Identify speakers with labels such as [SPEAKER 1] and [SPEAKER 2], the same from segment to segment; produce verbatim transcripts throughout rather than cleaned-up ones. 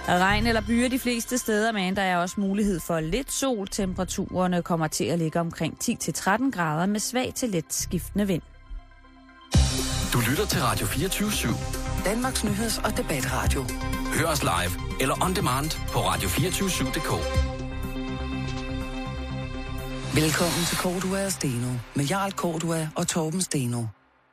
[SPEAKER 1] Regn eller byer de fleste steder, men der er også mulighed for lidt sol. Temperaturerne kommer til at ligge omkring ti til tretten grader med svag til let skiftende vind.
[SPEAKER 2] Du lytter til Radio fireogtyve syv.
[SPEAKER 3] Danmarks nyheds- og debatradio.
[SPEAKER 2] Hør os live eller on demand på radio to fire syv punktum d k.
[SPEAKER 3] Velkommen til Cordua og Steno med Jarl Cordua og Torben Steno.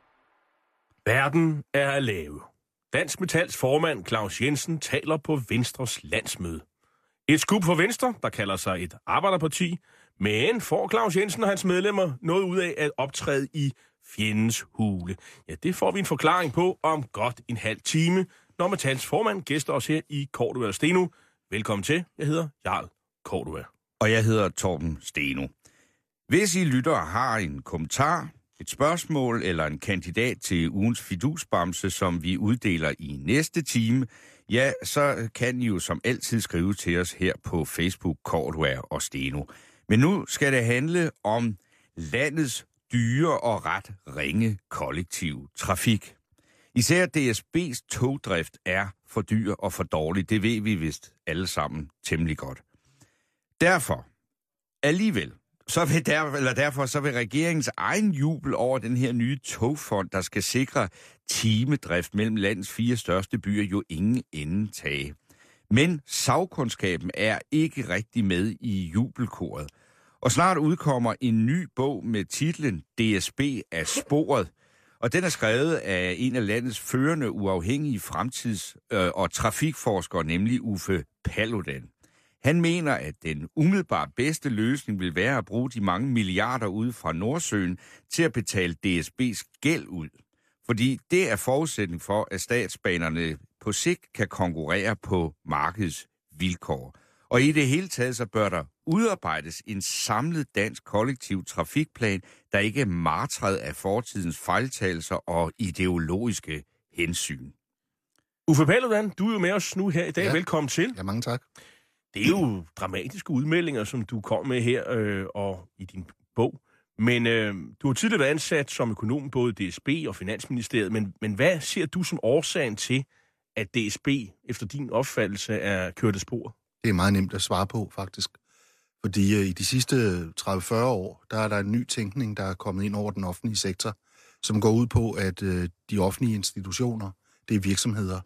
[SPEAKER 4] Verden er at lave. Dansk Metals formand Claus Jensen taler på Venstres landsmøde. Et skub for Venstre, der kalder sig et arbejderparti, men får Claus Jensen og hans medlemmer noget ud af at optræde i fjendens hule? Ja, det får vi en forklaring på om godt en halv time, når Metals formand gæster os her i Cordua og Steno. Velkommen til. Jeg hedder Jarl Cordua.
[SPEAKER 5] Og jeg hedder Torben Steno. Hvis I lyttere har en kommentar, et spørgsmål eller en kandidat til ugens fidusbamse, som vi uddeler i næste time, ja, så kan I jo som altid skrive til os her på Facebook, Cordua og Steno. Men nu skal det handle om landets dyre og ret ringe kollektiv trafik. Især D S B's togdrift er for dyr og for dårlig. Det ved vi vist alle sammen temmelig godt. Derfor, alligevel, så vil der, eller derfor så vil regeringens egen jubel over den her nye togfond, der skal sikre timedrift mellem landets fire største byer, jo ingen ende tage. Men sagkundskaben er ikke rigtig med i jubelkoret. Og snart udkommer en ny bog med titlen D S B af sporet. Og den er skrevet af en af landets førende uafhængige fremtids- og trafikforskere, nemlig Uffe Paludan. Han mener, at den umiddelbart bedste løsning vil være at bruge de mange milliarder ud fra Nordsøen til at betale D S B's gæld ud. Fordi det er forudsætning for, at statsbanerne på sigt kan konkurrere på markedets vilkår. Og i det hele taget så bør der udarbejdes en samlet dansk kollektiv trafikplan, der ikke er martret af fortidens fejltagelser og ideologiske hensyn.
[SPEAKER 4] Uffe Paludan, du er jo med os nu her i dag. Ja. Velkommen til.
[SPEAKER 6] Ja, mange tak.
[SPEAKER 4] Det er jo dramatiske udmeldinger, som du kom med her øh, og i din bog. Men øh, du har tidligere været ansat som økonom både D S B og Finansministeriet. Men, men hvad ser du som årsagen til, at D S B efter din opfattelse er kørt af spor?
[SPEAKER 6] Det er meget nemt at svare på, faktisk. Fordi øh, i de sidste tredive til fyrre år, der er der en ny tænkning, der er kommet ind over den offentlige sektor, som går ud på, at øh, de offentlige institutioner, det er virksomheder,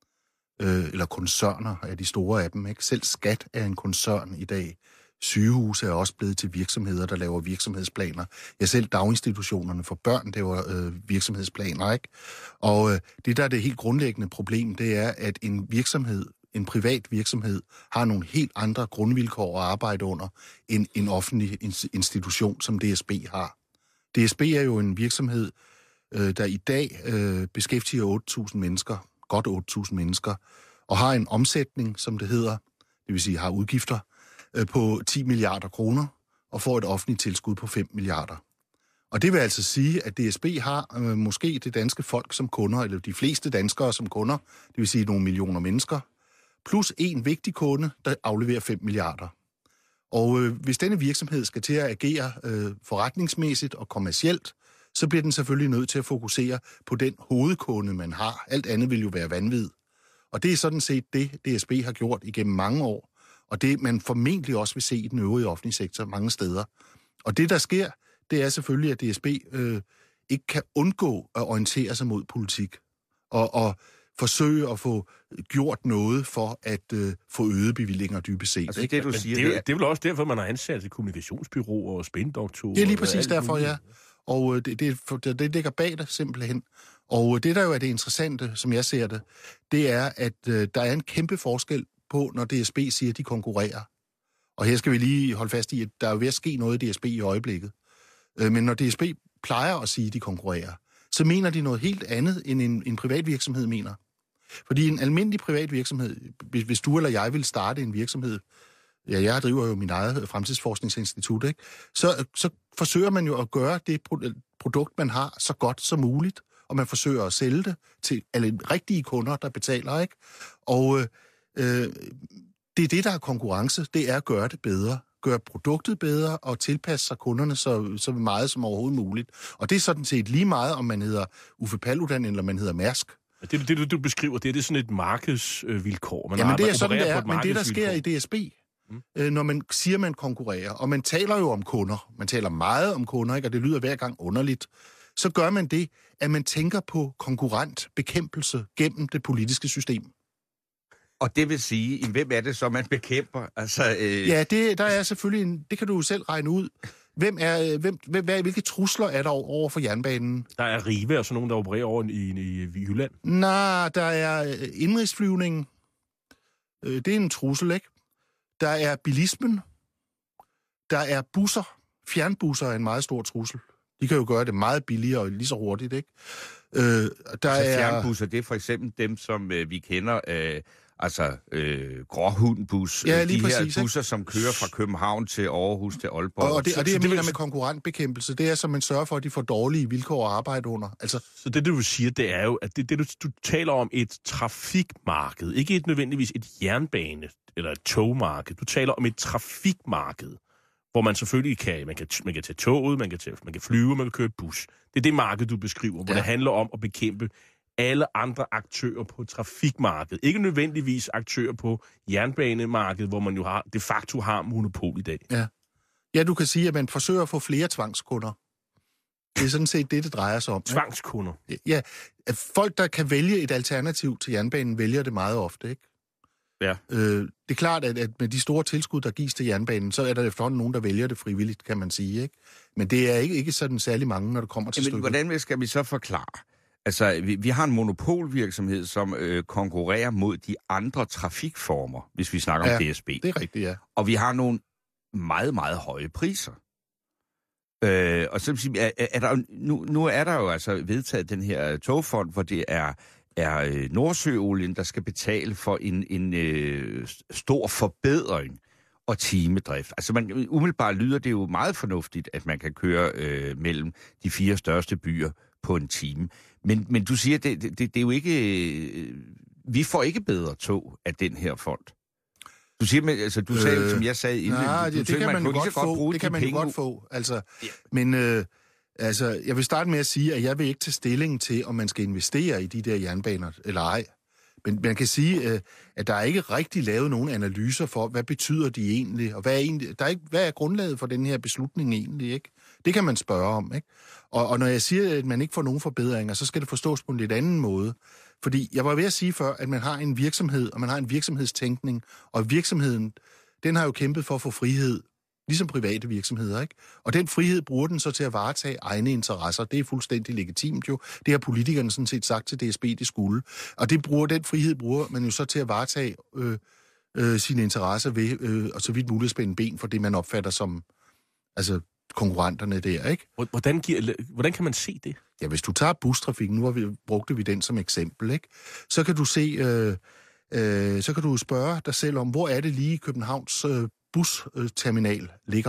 [SPEAKER 6] øh, eller koncerner er de store af dem, ikke? Selv skat er en koncern i dag. Sygehuse er også blevet til virksomheder, der laver virksomhedsplaner. Ja, selv daginstitutionerne for børn laver øh, virksomhedsplaner, ikke? Og øh, det, der er det helt grundlæggende problem, det er, at en virksomhed, en privat virksomhed, har nogle helt andre grundvilkår at arbejde under, end en offentlig institution, som D S B har. D S B er jo en virksomhed, øh, der i dag øh, beskæftiger otte tusind mennesker, godt otte tusind mennesker, og har en omsætning, som det hedder, det vil sige har udgifter, øh, på ti milliarder kroner, og får et offentligt tilskud på fem milliarder. Og det vil altså sige, at D S B har øh, måske det danske folk som kunder, eller de fleste danskere som kunder, det vil sige nogle millioner mennesker, plus en vigtig kunde, der afleverer fem milliarder. Og øh, hvis denne virksomhed skal til at agere øh, forretningsmæssigt og kommercielt, så bliver den selvfølgelig nødt til at fokusere på den hovedkunde, man har. Alt andet vil jo være vanvid. Og det er sådan set det, D S B har gjort igennem mange år, og det man formentlig også vil se i den øvrige offentlige sektor mange steder. Og det, der sker, det er selvfølgelig, at D S B øh, ikke kan undgå at orientere sig mod politik, og, og forsøge at få gjort noget for at øh, få øget bevillinger dybest set.
[SPEAKER 5] Altså, det, du siger,
[SPEAKER 4] det, er, det er vel også derfor, man har ansat til kommunikationsbyråer og spindoktorer.
[SPEAKER 6] Det er lige præcis derfor, ja. Og øh, det, det, det, det ligger bag det simpelthen. Og det, der jo er det interessante, som jeg ser det, det er, at øh, der er en kæmpe forskel på, når D S B siger, at de konkurrerer. Og her skal vi lige holde fast i, at der er ved at ske noget i D S B i øjeblikket. Øh, men når D S B plejer at sige, at de konkurrerer, så mener de noget helt andet, end en, en privat virksomhed mener. Fordi en almindelig privat virksomhed, hvis du eller jeg vil starte en virksomhed, ja, jeg driver jo min eget fremtidsforskningsinstitut, ikke? Så, så forsøger man jo at gøre det produkt, man har, så godt som muligt, og man forsøger at sælge det til alle rigtige kunder, der betaler, ikke? Og øh, det er det, der er konkurrence, det er at gøre det bedre, gøre produktet bedre og tilpasse sig kunderne så, så meget som overhovedet muligt. Og det er sådan set lige meget, om man hedder Uffe Paludan eller man hedder Mærsk.
[SPEAKER 4] Det, det, du beskriver, det er, det er sådan et markedsvilkår. Man
[SPEAKER 6] Jamen det er
[SPEAKER 4] arbejder,
[SPEAKER 6] sådan, det er,
[SPEAKER 4] på
[SPEAKER 6] men det, der sker i D S B, mm. øh, når man siger, man konkurrerer, og man taler jo om kunder, man taler meget om kunder, ikke? Og det lyder hver gang underligt, så gør man det, at man tænker på konkurrentbekæmpelse gennem det politiske system.
[SPEAKER 5] Og det vil sige, hvem er det så, man bekæmper? Altså, øh...
[SPEAKER 6] Ja, det, der er selvfølgelig en, det kan du jo selv regne ud. Hvem er, hvem, hvem, hvilke trusler er der over for jernbanen?
[SPEAKER 4] Der er Rive og sådan nogen, der opererer over i, i, i Jylland.
[SPEAKER 6] Nej, der er indrigsflyvningen. Det er en trussel, ikke? Der er bilismen. Der er busser. Fjernbusser er en meget stor trussel. De kan jo gøre det meget billigere og lige så hurtigt, ikke? Øh, der
[SPEAKER 5] altså
[SPEAKER 6] er
[SPEAKER 5] fjernbusser, det er for eksempel dem, som øh, vi kender... Øh... Altså øh, gråhundbus,
[SPEAKER 6] ja,
[SPEAKER 5] de
[SPEAKER 6] præcis,
[SPEAKER 5] her busser,
[SPEAKER 6] ikke?
[SPEAKER 5] som kører fra København til Aarhus til Aalborg.
[SPEAKER 6] Og, og det,
[SPEAKER 4] så,
[SPEAKER 6] og det jeg
[SPEAKER 4] så
[SPEAKER 6] mener
[SPEAKER 4] det,
[SPEAKER 6] med konkurrentbekæmpelse, det er, så man sørger for, at de får dårlige vilkår at arbejde under. Altså,
[SPEAKER 4] så det, du siger, det er jo, at det, det du, du taler om et trafikmarked, ikke et nødvendigvis et jernbane eller et togmarked. Du taler om et trafikmarked, hvor man selvfølgelig kan, man kan, man kan tage toget, man kan, tage, man kan flyve, man kan køre bus. Det er det marked, du beskriver, hvor ja. det handler om at bekæmpe alle andre aktører på trafikmarkedet. Ikke nødvendigvis aktører på jernbanemarkedet, hvor man jo har, de facto har monopol i dag.
[SPEAKER 6] Ja. ja, du kan sige, at man forsøger at få flere tvangskunder. Det er sådan set det, det drejer sig om.
[SPEAKER 4] Tvangskunder?
[SPEAKER 6] Ja, at folk, der kan vælge et alternativ til jernbanen, vælger det meget ofte, ikke?
[SPEAKER 5] Ja.
[SPEAKER 6] Øh, det er klart, at, at med de store tilskud, der gives til jernbanen, så er der efterhånden nogen, der vælger det frivilligt, kan man sige, ikke? Men det er ikke, ikke sådan særlig mange, når det kommer til stykket.
[SPEAKER 5] Hvordan skal vi så forklare? Altså, vi, vi har en monopolvirksomhed, som øh, konkurrerer mod de andre trafikformer, hvis vi snakker
[SPEAKER 6] ja,
[SPEAKER 5] om D S B.
[SPEAKER 6] Det er rigtigt, ja.
[SPEAKER 5] Og vi har nogle meget, meget høje priser. Øh, og så er, er der, nu, nu er der jo altså vedtaget den her togfond, hvor det er, er Nordsøolien, der skal betale for en, en øh, stor forbedring og timedrift. Altså, man, umiddelbart lyder det jo meget fornuftigt, at man kan køre øh, mellem de fire største byer på en time. Men, men du siger, det, det, det er jo ikke... Øh, vi får ikke bedre tog af den her fond. Du siger, men, altså, du sagde, øh, som jeg sagde inden,
[SPEAKER 6] nej,
[SPEAKER 5] du,
[SPEAKER 6] det,
[SPEAKER 5] du
[SPEAKER 6] det kan man, man
[SPEAKER 5] jo
[SPEAKER 6] godt få. Det kan man jo godt få. Altså, ja. Men øh, altså, jeg vil starte med at sige, at jeg vil ikke tage stilling til, om man skal investere i de der jernbaner eller ej. Men man kan sige, øh, at der er ikke rigtig lavet nogen analyser for, hvad betyder de egentlig, og hvad er, egentlig, der er, ikke, hvad er grundlaget for den her beslutning egentlig, ikke? Det kan man spørge om, ikke? Og, og når jeg siger, at man ikke får nogen forbedringer, så skal det forstås på en lidt anden måde. Fordi jeg var ved at sige før, at man har en virksomhed, og man har en virksomhedstænkning, og virksomheden, den har jo kæmpet for at få frihed, ligesom private virksomheder, ikke? Og den frihed bruger den så til at varetage egne interesser. Det er fuldstændig legitimt jo. Det har politikerne sådan set sagt til D S B, det skulle. Og det bruger, den frihed bruger man jo så til at varetage øh, øh, sine interesser ved, øh, og så vidt muligt spænde ben for det, man opfatter som altså konkurrenterne der, ikke?
[SPEAKER 4] Hvordan, giver, hvordan kan man se det?
[SPEAKER 6] Ja, hvis du tager bustrafikken, nu har vi, brugte vi den som eksempel, ikke? Så kan du se, øh, øh, så kan du spørge dig selv om, hvor er det lige Københavns øh, busterminal ligger?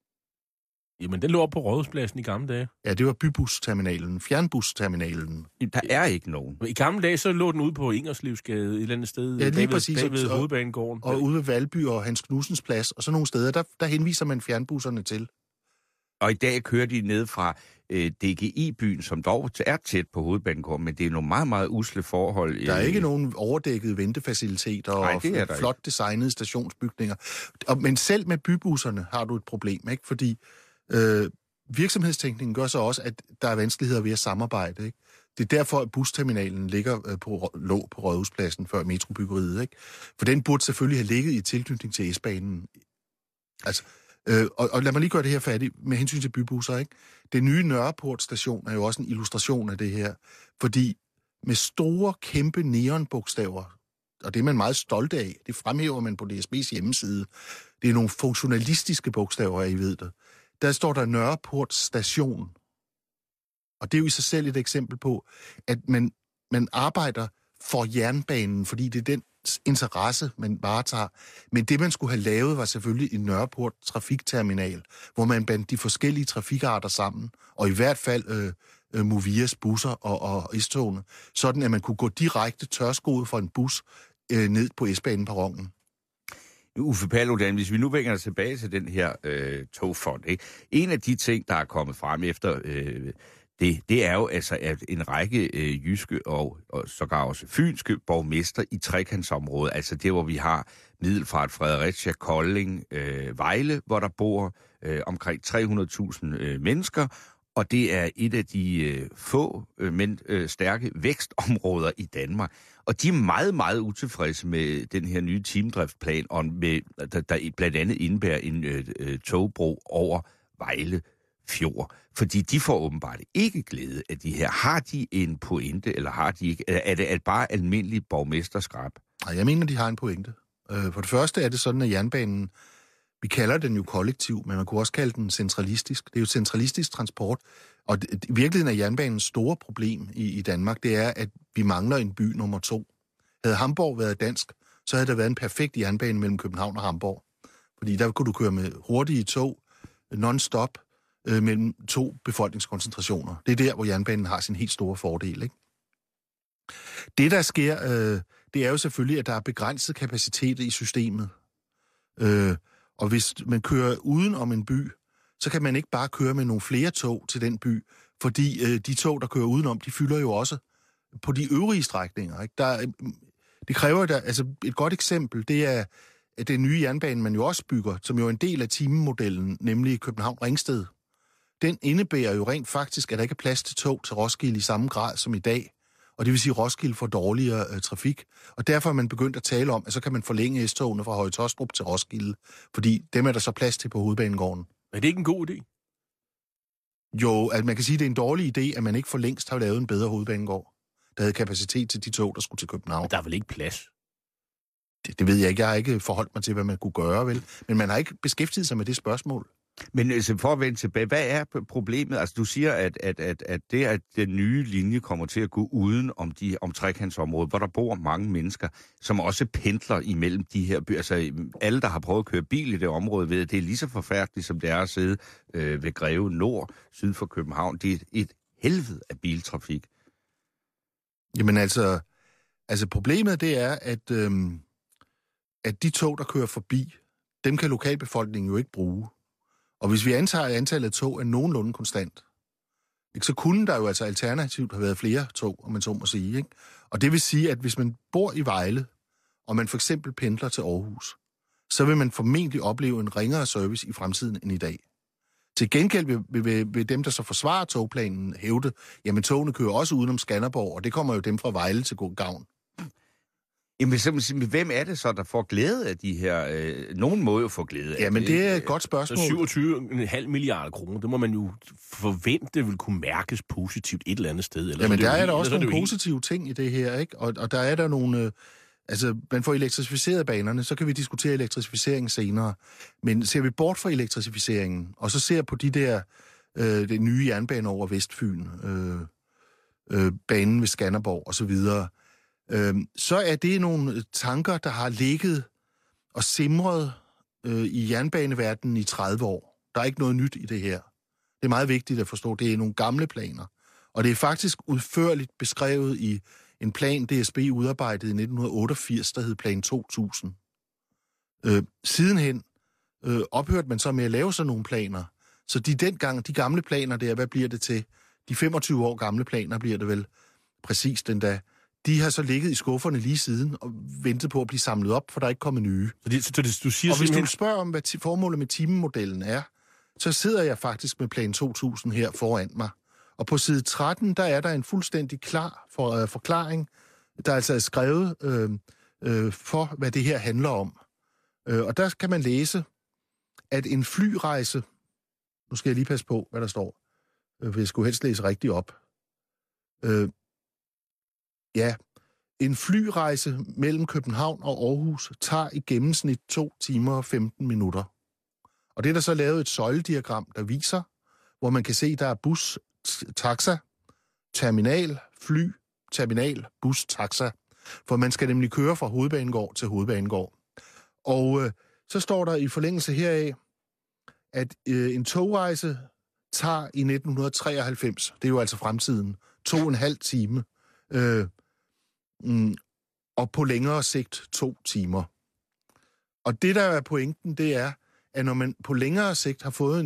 [SPEAKER 4] Jamen, den lå op på Rådhuspladsen i gamle dage.
[SPEAKER 6] Ja, det var bybusterminalen, fjernbusterminalen.
[SPEAKER 5] Der er ikke nogen.
[SPEAKER 4] I gamle dage, så lå den ude på Ingerslevsgade, et eller andet sted.
[SPEAKER 6] Ja, lige
[SPEAKER 4] bagved,
[SPEAKER 6] præcis.
[SPEAKER 4] Bagved
[SPEAKER 6] og,
[SPEAKER 4] Hovedbanegården.
[SPEAKER 6] Og ude ved Valby og Hans Knudsens Plads, og så nogle steder, der, der henviser man fjernbusserne til.
[SPEAKER 5] Og i dag kører de ned fra øh, D G I-byen, som dog er tæt på Hovedbanegården, men det er nogle meget, meget usle forhold.
[SPEAKER 6] Der er ikke nogen overdækkede ventefaciliteter og flot designede stationsbygninger. Og, men selv med bybusserne har du et problem, ikke? Fordi øh, virksomhedstænkningen gør så også, at der er vanskeligheder ved at samarbejde, ikke? Det er derfor, at busterminalen ligger øh, på, lå på Rådhuspladsen før metrobyggeriet, ikke? For den burde selvfølgelig have ligget i tilknytning til S-banen. Altså... Øh, og, og lad mig lige gøre det her færdigt med hensyn til bybusser, ikke? Det nye Nørreport station er jo også en illustration af det her, fordi med store, kæmpe neonbogstaver, og det er man meget stolt af, det fremhæver man på D S B's hjemmeside, det er nogle funktionalistiske bogstaver, I ved det. Der står der Nørreport station, og det er jo i sig selv et eksempel på, at man, man arbejder for jernbanen, fordi det er den interesse, man varetager. Men det, man skulle have lavet, var selvfølgelig en Nørreport trafikterminal, hvor man bandt de forskellige trafikarter sammen, og i hvert fald øh, øh, Movias busser og, og S-togene, sådan at man kunne gå direkte tørskoet fra en bus øh, ned på S-baneperronen.
[SPEAKER 5] Uffe Paludan, hvis vi nu vender tilbage til den her øh, togfond, ikke? En af de ting, der er kommet frem efter øh, D det, det er jo altså, at en række øh, jyske og, og sågar også fynske borgmester i trekantsområdet, altså det, hvor vi har Middelfart, Fredericia, Kolding, øh, Vejle, hvor der bor øh, omkring tre hundrede tusind øh, mennesker, og det er et af de øh, få, øh, men øh, stærke vækstområder i Danmark. Og de er meget, meget utilfredse med den her nye teamdriftplan, og med, der, der blandt andet indebærer en øh, øh, togbro over Vejle Fjord. Fordi de får åbenbart ikke glæde af de her. Har de en pointe, eller har de ikke? Er det, er det bare almindelig borgmesterskab?
[SPEAKER 6] Nej, jeg mener, de har en pointe. For det første er det sådan, at jernbanen, vi kalder den jo kollektiv, men man kunne også kalde den centralistisk. Det er jo centralistisk transport, og i virkeligheden er jernbanens store problem i, i Danmark, det er, at vi mangler en by nummer to. Havde Hamborg været dansk, så havde der været en perfekt jernbane mellem København og Hamborg. Fordi der kunne du køre med hurtige tog, non-stop, øh, mellem to befolkningskoncentrationer. Det er der, hvor jernbanen har sin helt store fordel, ikke? Det, der sker, øh, det er jo selvfølgelig, at der er begrænset kapacitet i systemet. Øh, og hvis man kører uden om en by, så kan man ikke bare køre med nogle flere tog til den by, fordi øh, de tog, der kører udenom, de fylder jo også på de øvrige strækninger. Ikke? Der, det kræver, der, altså et godt eksempel, det er at den nye jernbane, man jo også bygger, som jo er en del af timemodellen, nemlig København-Ringsted. Den indebærer jo rent faktisk, at der ikke er plads til tog til Roskilde i samme grad som i dag. Og det vil sige, at Roskilde får dårligere øh, trafik. Og derfor er man begyndt at tale om, at så kan man forlænge S-togene fra Høje Taastrup til Roskilde. Fordi dem er der så plads til på Hovedbanegården.
[SPEAKER 4] Er det ikke en god idé?
[SPEAKER 6] Jo, altså man kan sige, at det er en dårlig idé, at man ikke for længst har lavet en bedre Hovedbanegård, der havde kapacitet til de tog, der skulle til København.
[SPEAKER 4] Men der er vel ikke plads?
[SPEAKER 6] Det, det ved jeg ikke. Jeg har ikke forholdt mig til, hvad man kunne gøre, vel? Men man har ikke beskæftiget sig med det spørgsmål.
[SPEAKER 5] Men altså, for at vende tilbage, hvad er problemet? Altså, du siger, at, at, at, at det, at den nye linje kommer til at gå uden om, de, om trekantsområdet, hvor der bor mange mennesker, som også pendler imellem de her byer. Altså, alle, der har prøvet at køre bil i det område, ved, at det er lige så forfærdeligt, som det er at sidde øh, ved Greve Nord, syd for København. Det er et, et helvede af biltrafik.
[SPEAKER 6] Jamen altså, altså problemet det er, at, øhm, at de tog, der kører forbi, dem kan lokalbefolkningen jo ikke bruge. Og hvis vi antager, at antallet af tog er nogenlunde konstant, ikke, så kunne der jo altså alternativt have været flere tog, om man så må sige. Ikke? Og det vil sige, at hvis man bor i Vejle, og man for eksempel pendler til Aarhus, så vil man formentlig opleve en ringere service i fremtiden end i dag. Til gengæld vil, vil, vil dem, der så forsvarer togplanen, hævde, jamen togene kører også udenom Skanderborg, og det kommer jo dem fra Vejle til god gavn.
[SPEAKER 5] Jamen, så, hvem er det så, der får glæde af de her... Øh, nogen må jo få glæde af
[SPEAKER 6] ja, men det er et godt spørgsmål.
[SPEAKER 4] Så syvogtyve komma fem milliarder kroner, det må man jo forvente vil kunne mærkes positivt et eller andet sted. Eller
[SPEAKER 6] Jamen, der er,
[SPEAKER 4] er
[SPEAKER 6] der også nogle
[SPEAKER 4] helt...
[SPEAKER 6] positive ting i det her, ikke? Og, og der er der nogle... Øh, altså, man får elektrificeret banerne, så kan vi diskutere elektrificering senere. Men ser vi bort fra elektrificeringen, og så ser på de der... Øh, det nye jernbane over Vestfyn, øh, øh, banen ved Skanderborg og så videre... Øhm, så er det nogle tanker, der har ligget og simret øh, i jernbaneverdenen i tredive år. Der er ikke noget nyt i det her. Det er meget vigtigt at forstå. Det er nogle gamle planer. Og det er faktisk udførligt beskrevet i en plan, D S B udarbejdede i nitten otteogfirs, der hed Plan to tusind. Øh, sidenhen øh, ophørte man så med at lave sådan nogle planer. Så de dengang, de gamle planer der, hvad bliver det til? De femogtyve år gamle planer bliver det vel præcis den dag. De har så ligget i skufferne lige siden og ventet på at blive samlet op, for der er ikke kommet nye.
[SPEAKER 4] Så det, så det, du siger
[SPEAKER 6] og hvis
[SPEAKER 4] simpelthen...
[SPEAKER 6] du spørger om, hvad formålet med timemodellen er, så sidder jeg faktisk med Plan to tusind her foran mig. Og på side tretten, der er der en fuldstændig klar for, uh, forklaring, der altså er skrevet øh, øh, for, hvad det her handler om. Øh, og der kan man læse, at en flyrejse... Nu skal jeg lige passe på, hvad der står, øh, for jeg skulle helst læse rigtigt op. Øh, Ja, en flyrejse mellem København og Aarhus tager i gennemsnit to timer og femten minutter. Og det er der så lavet et søjlediagram, der viser, hvor man kan se, der er bus, taxa, terminal, fly, terminal, bus, taxa. For man skal nemlig køre fra Hovedbanegård til Hovedbanegård. Og øh, så står der i forlængelse heraf, at øh, en togrejse tager i nitten treoghalvfems, det er jo altså fremtiden, to og en halv time, øh, Mm, og på længere sigt to timer. Og det, der er pointen, det er, at når man på længere sigt har fået en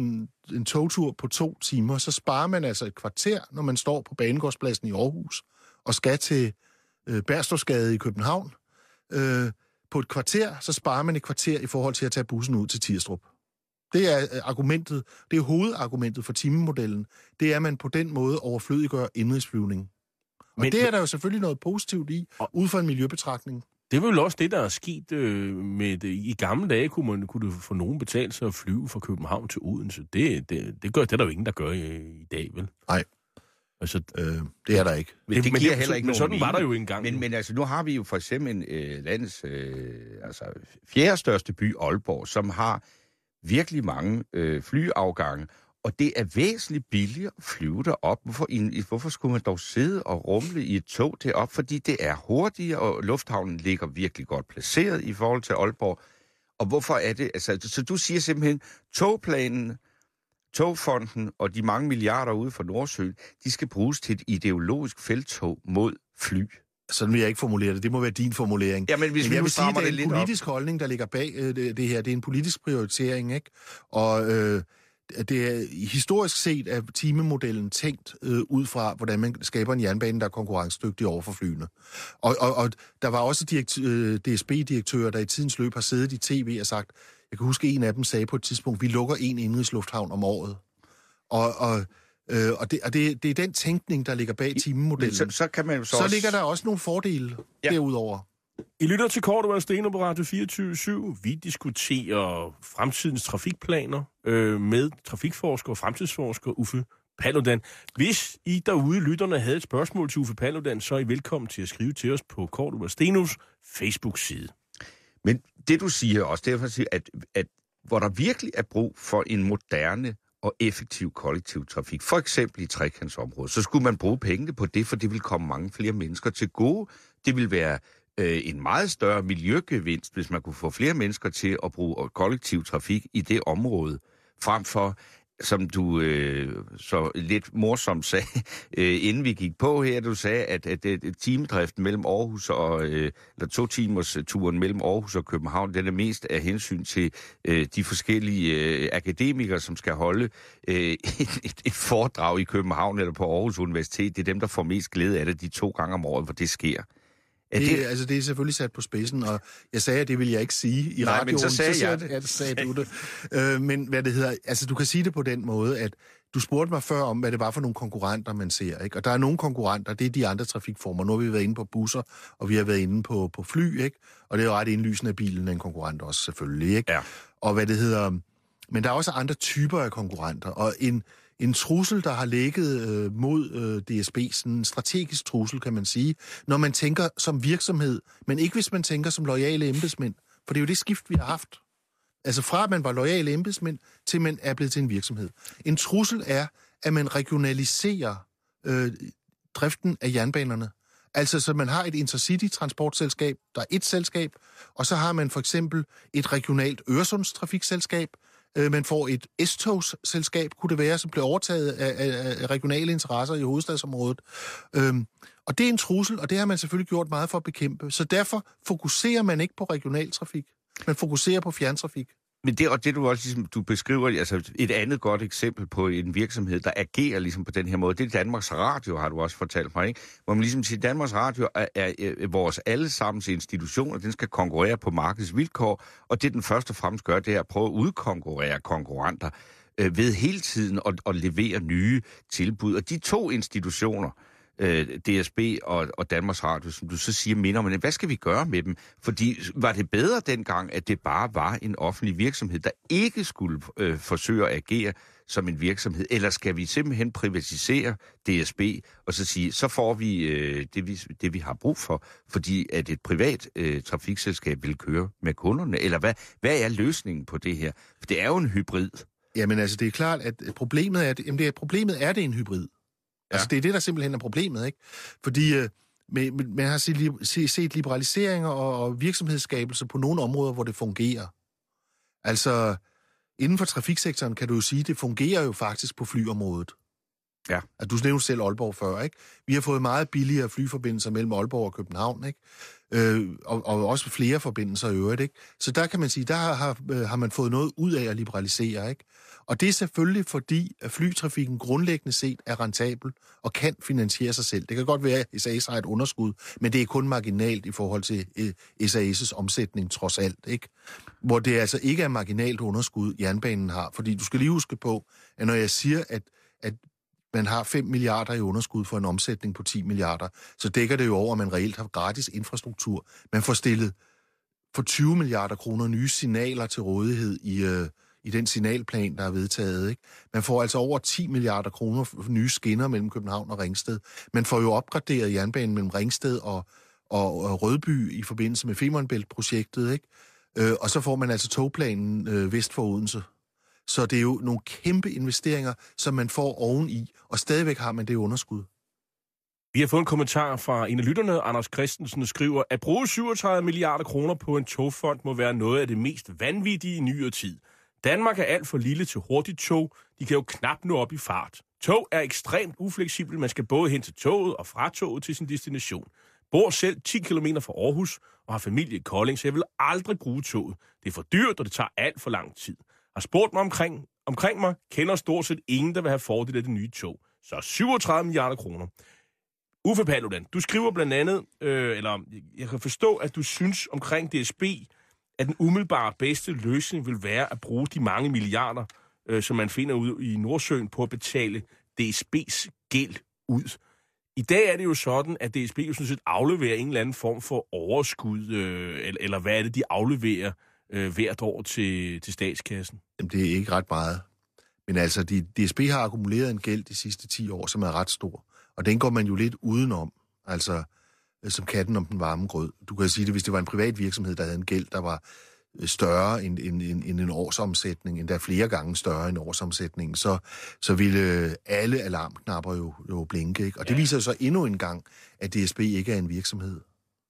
[SPEAKER 6] en togtur på to timer, så sparer man altså et kvarter, når man står på Banegårdspladsen i Aarhus og skal til øh, Bernstorffsgade i København. Øh, på et kvarter, så sparer man et kvarter i forhold til at tage bussen ud til Tirstrup. Det er argumentet, det er hovedargumentet for timemodellen. Det er, at man på den måde overflødiggør indrigsflyvning. Og men, det er der jo selvfølgelig noget positivt i, ud fra en miljøbetragtning.
[SPEAKER 4] Det var jo også det, der er sket øh, med det. I gamle dage kunne, man, kunne du få nogen betalt sig at flyve fra København til Odense. Det, det, det, gør, det er der jo ingen, der gør i, i dag, vel?
[SPEAKER 6] Nej,
[SPEAKER 4] altså,
[SPEAKER 6] øh, det er der ikke.
[SPEAKER 5] Men det,
[SPEAKER 4] det
[SPEAKER 5] giver
[SPEAKER 4] men,
[SPEAKER 5] heller ikke
[SPEAKER 4] men
[SPEAKER 5] nogen
[SPEAKER 4] sådan
[SPEAKER 5] mening.
[SPEAKER 4] var der jo engang.
[SPEAKER 5] Men, men altså, nu har vi jo for eksempel øh, landets øh, altså, fjerde største by, Aalborg, som har virkelig mange øh, flyafgange, og det er væsentligt billigere at flyve derop. Hvorfor, i, hvorfor skulle man dog sidde og rumle i et tog derop? Fordi det er hurtigere, og lufthavnen ligger virkelig godt placeret i forhold til Aalborg. Og hvorfor er det? Altså, så du siger simpelthen, togplanen, togfonden og de mange milliarder ude for Nordsøen, de skal bruges til et ideologisk felttog mod fly.
[SPEAKER 6] Sådan vil jeg ikke formulere det. Det må være din formulering.
[SPEAKER 5] Ja, men hvis
[SPEAKER 6] men
[SPEAKER 5] vi
[SPEAKER 6] jeg
[SPEAKER 5] nu
[SPEAKER 6] vil sige, at det er
[SPEAKER 5] det
[SPEAKER 6] en politisk op. holdning, der ligger bag øh, det, det her. Det er en politisk prioritering, ikke? Og øh, det er historisk set er timemodellen tænkt øh, ud fra, hvordan man skaber en jernbane, der er konkurrencedygtig over for flyene. Og, og, og der var også direkt, øh, D S B-direktører, der i tidens løb har siddet i tv og sagt, jeg kan huske, en af dem sagde på et tidspunkt, vi lukker en indrigslufthavn om året. Og... og Øh, og det, og det, det er den tænkning, der ligger bag timemodellen.
[SPEAKER 5] Så, så, kan man jo så,
[SPEAKER 6] så
[SPEAKER 5] også...
[SPEAKER 6] ligger der også nogle fordele ja. derudover.
[SPEAKER 4] I lytter til Cordua & Steno på Radio fireogtyve syv. Vi diskuterer fremtidens trafikplaner øh, med trafikforsker og fremtidsforsker Uffe Paludan. Hvis I derude, lytterne, havde et spørgsmål til Uffe Paludan, så er I velkommen til at skrive til os på Cordua & Stenos Facebook-side.
[SPEAKER 5] Men det du siger også, det er at sige, at, at hvor der virkelig er brug for en moderne og effektiv kollektiv trafik, for eksempel i trekantsområdet, så skulle man bruge pengene på det, for det vil komme mange flere mennesker til gode. Det vil være øh, en meget større miljøgevinst, hvis man kunne få flere mennesker til at bruge kollektiv trafik i det område, frem for, som du øh, så lidt morsomt sagde, øh, inden vi gik på her, du sagde, at, at, at timedriften mellem Aarhus og, øh, eller to timers turen mellem Aarhus og København, den er mest af hensyn til øh, de forskellige øh, akademikere, som skal holde øh, et, et, et foredrag i København eller på Aarhus Universitet. Det er dem, der får mest glæde af det de to gange om året, hvor det sker.
[SPEAKER 6] Det, det, altså, det er selvfølgelig sat på spidsen, og jeg sagde, at det ville jeg ikke sige i
[SPEAKER 5] Nej,
[SPEAKER 6] radioen.
[SPEAKER 5] men så sagde
[SPEAKER 6] så
[SPEAKER 5] jeg
[SPEAKER 6] det. Ja, så sagde du det. Øh, men hvad det hedder, altså du kan sige det på den måde, at du spurgte mig før om, hvad det var for nogle konkurrenter, man ser, ikke? Og der er nogle konkurrenter, det er de andre trafikformer. Nu har vi været inde på busser, og vi har været inde på, på fly, ikke? Og det er jo ret indlysende, at bilen er en konkurrent også, selvfølgelig, ikke?
[SPEAKER 5] Ja.
[SPEAKER 6] Og hvad det hedder, men der er også andre typer af konkurrenter, og en En trussel, der har ligget øh, mod øh, D S B, sådan en strategisk trussel, kan man sige, når man tænker som virksomhed, men ikke hvis man tænker som loyale embedsmænd, for det er jo det skift, vi har haft. Altså fra at man var loyale embedsmænd, til man er blevet til en virksomhed. En trussel er, at man regionaliserer øh, driften af jernbanerne. Altså, så man har et intercity-transportselskab, der er et selskab, og så har man for eksempel et regionalt Øresundstrafikselskab. Man får et S-togsselskab, kunne det være, som bliver overtaget af, af, af regionale interesser i hovedstadsområdet. Øhm, og det er en trussel, og det har man selvfølgelig gjort meget for at bekæmpe. Så derfor fokuserer man ikke på regionaltrafik. Man fokuserer på fjerntrafik.
[SPEAKER 5] Men det, og det du også ligesom, du beskriver, altså et andet godt eksempel på en virksomhed, der agerer ligesom på den her måde, det er Danmarks Radio, har du også fortalt mig, ikke? Hvor man ligesom siger, Danmarks Radio er, er, er vores allesammens institutioner, den skal konkurrere på markedsvilkår, og det den først og fremmest gør, det er at prøve at udkonkurrere konkurrenter øh, ved hele tiden at, at levere nye tilbud. Og de to institutioner, D S B og, og Danmarks Radio, som du så siger, minder om, hvad skal vi gøre med dem? Fordi var det bedre dengang, at det bare var en offentlig virksomhed, der ikke skulle øh, forsøge at agere som en virksomhed? Eller skal vi simpelthen privatisere D S B og så sige, så får vi, øh, det, vi det, vi har brug for, fordi at et privat øh, trafikselskab vil køre med kunderne? Eller hvad, hvad er løsningen på det her? For det er jo en hybrid.
[SPEAKER 6] Jamen altså, det er klart, at problemet er, jamen, det er, problemet er det en hybrid. Ja. Altså, det er det, der simpelthen er problemet, ikke? Fordi øh, med, med, man har set, set liberaliseringer og, og virksomhedsskabelse på nogle områder, hvor det fungerer. Altså, inden for trafiksektoren kan du jo sige, det fungerer jo faktisk på flyområdet.
[SPEAKER 5] Ja.
[SPEAKER 6] Altså, du nævnte selv Aalborg før, ikke? Vi har fået meget billigere flyforbindelser mellem Aalborg og København, ikke? Øh, og, og også flere forbindelser i øvrigt, ikke? Så der kan man sige, der har, har man fået noget ud af at liberalisere, ikke? Og det er selvfølgelig fordi, at flytrafikken grundlæggende set er rentabel og kan finansiere sig selv. Det kan godt være, at S A S har et underskud, men det er kun marginalt i forhold til S A S' omsætning trods alt, ikke? Hvor det altså ikke er marginalt underskud, jernbanen har. Fordi du skal lige huske på, at når jeg siger, at, at man har fem milliarder i underskud for en omsætning på ti milliarder, så dækker det jo over, at man reelt har gratis infrastruktur. Man får stillet for tyve milliarder kroner nye signaler til rådighed i, øh, i den signalplan, der er vedtaget, ikke? Man får altså over ti milliarder kroner for nye skinner mellem København og Ringsted. Man får jo opgraderet jernbanen mellem Ringsted og, og, og Rødby i forbindelse med Femernbælt-projektet, ikke? Øh, og så får man altså togplanen øh, vest for Odense. Så det er jo nogle kæmpe investeringer, som man får oveni, og stadigvæk har man det underskud.
[SPEAKER 4] Vi har fået en kommentar fra en af lytterne, Anders Christensen, der skriver, at bruge syvogtredive milliarder kroner på en togfond må være noget af det mest vanvittige i nyere tid. Danmark er alt for lille til hurtigt tog. De kan jo knap nå op i fart. Tog er ekstremt ufleksibelt. Man skal både hen til toget og fra toget til sin destination. Bor selv ti kilometer fra Aarhus og har familie i Kolding, så jeg vil aldrig bruge toget. Det er for dyrt, og det tager alt for lang tid. Har spurgt mig omkring, omkring mig, kender stort set ingen, der vil have fordel af det nye tog. Så syvogtredive milliarder kroner. Uffe Paludan, du skriver blandt andet, øh, eller jeg kan forstå, at du synes omkring D S B, at den umiddelbare bedste løsning vil være at bruge de mange milliarder, øh, som man finder ude i Nordsøen, på at betale D S B's gæld ud. I dag er det jo sådan, at D S B jo sådan set afleverer en eller anden form for overskud, øh, eller, eller hvad er det, de afleverer øh, hvert år til, til statskassen?
[SPEAKER 6] Jamen, det er ikke ret meget. Men altså, de, D S B har akkumuleret en gæld de sidste ti år, som er ret stor. Og den går man jo lidt udenom, altså som katten om den varme grød. Du kan sige det, hvis det var en privat virksomhed, der havde en gæld, der var større end, end, end, end en årsomsætning, endda flere gange større end årsomsætningen, så, så ville alle alarmknapper jo, jo blinke, ikke? Og det viser så endnu en gang, at D S B ikke er en virksomhed.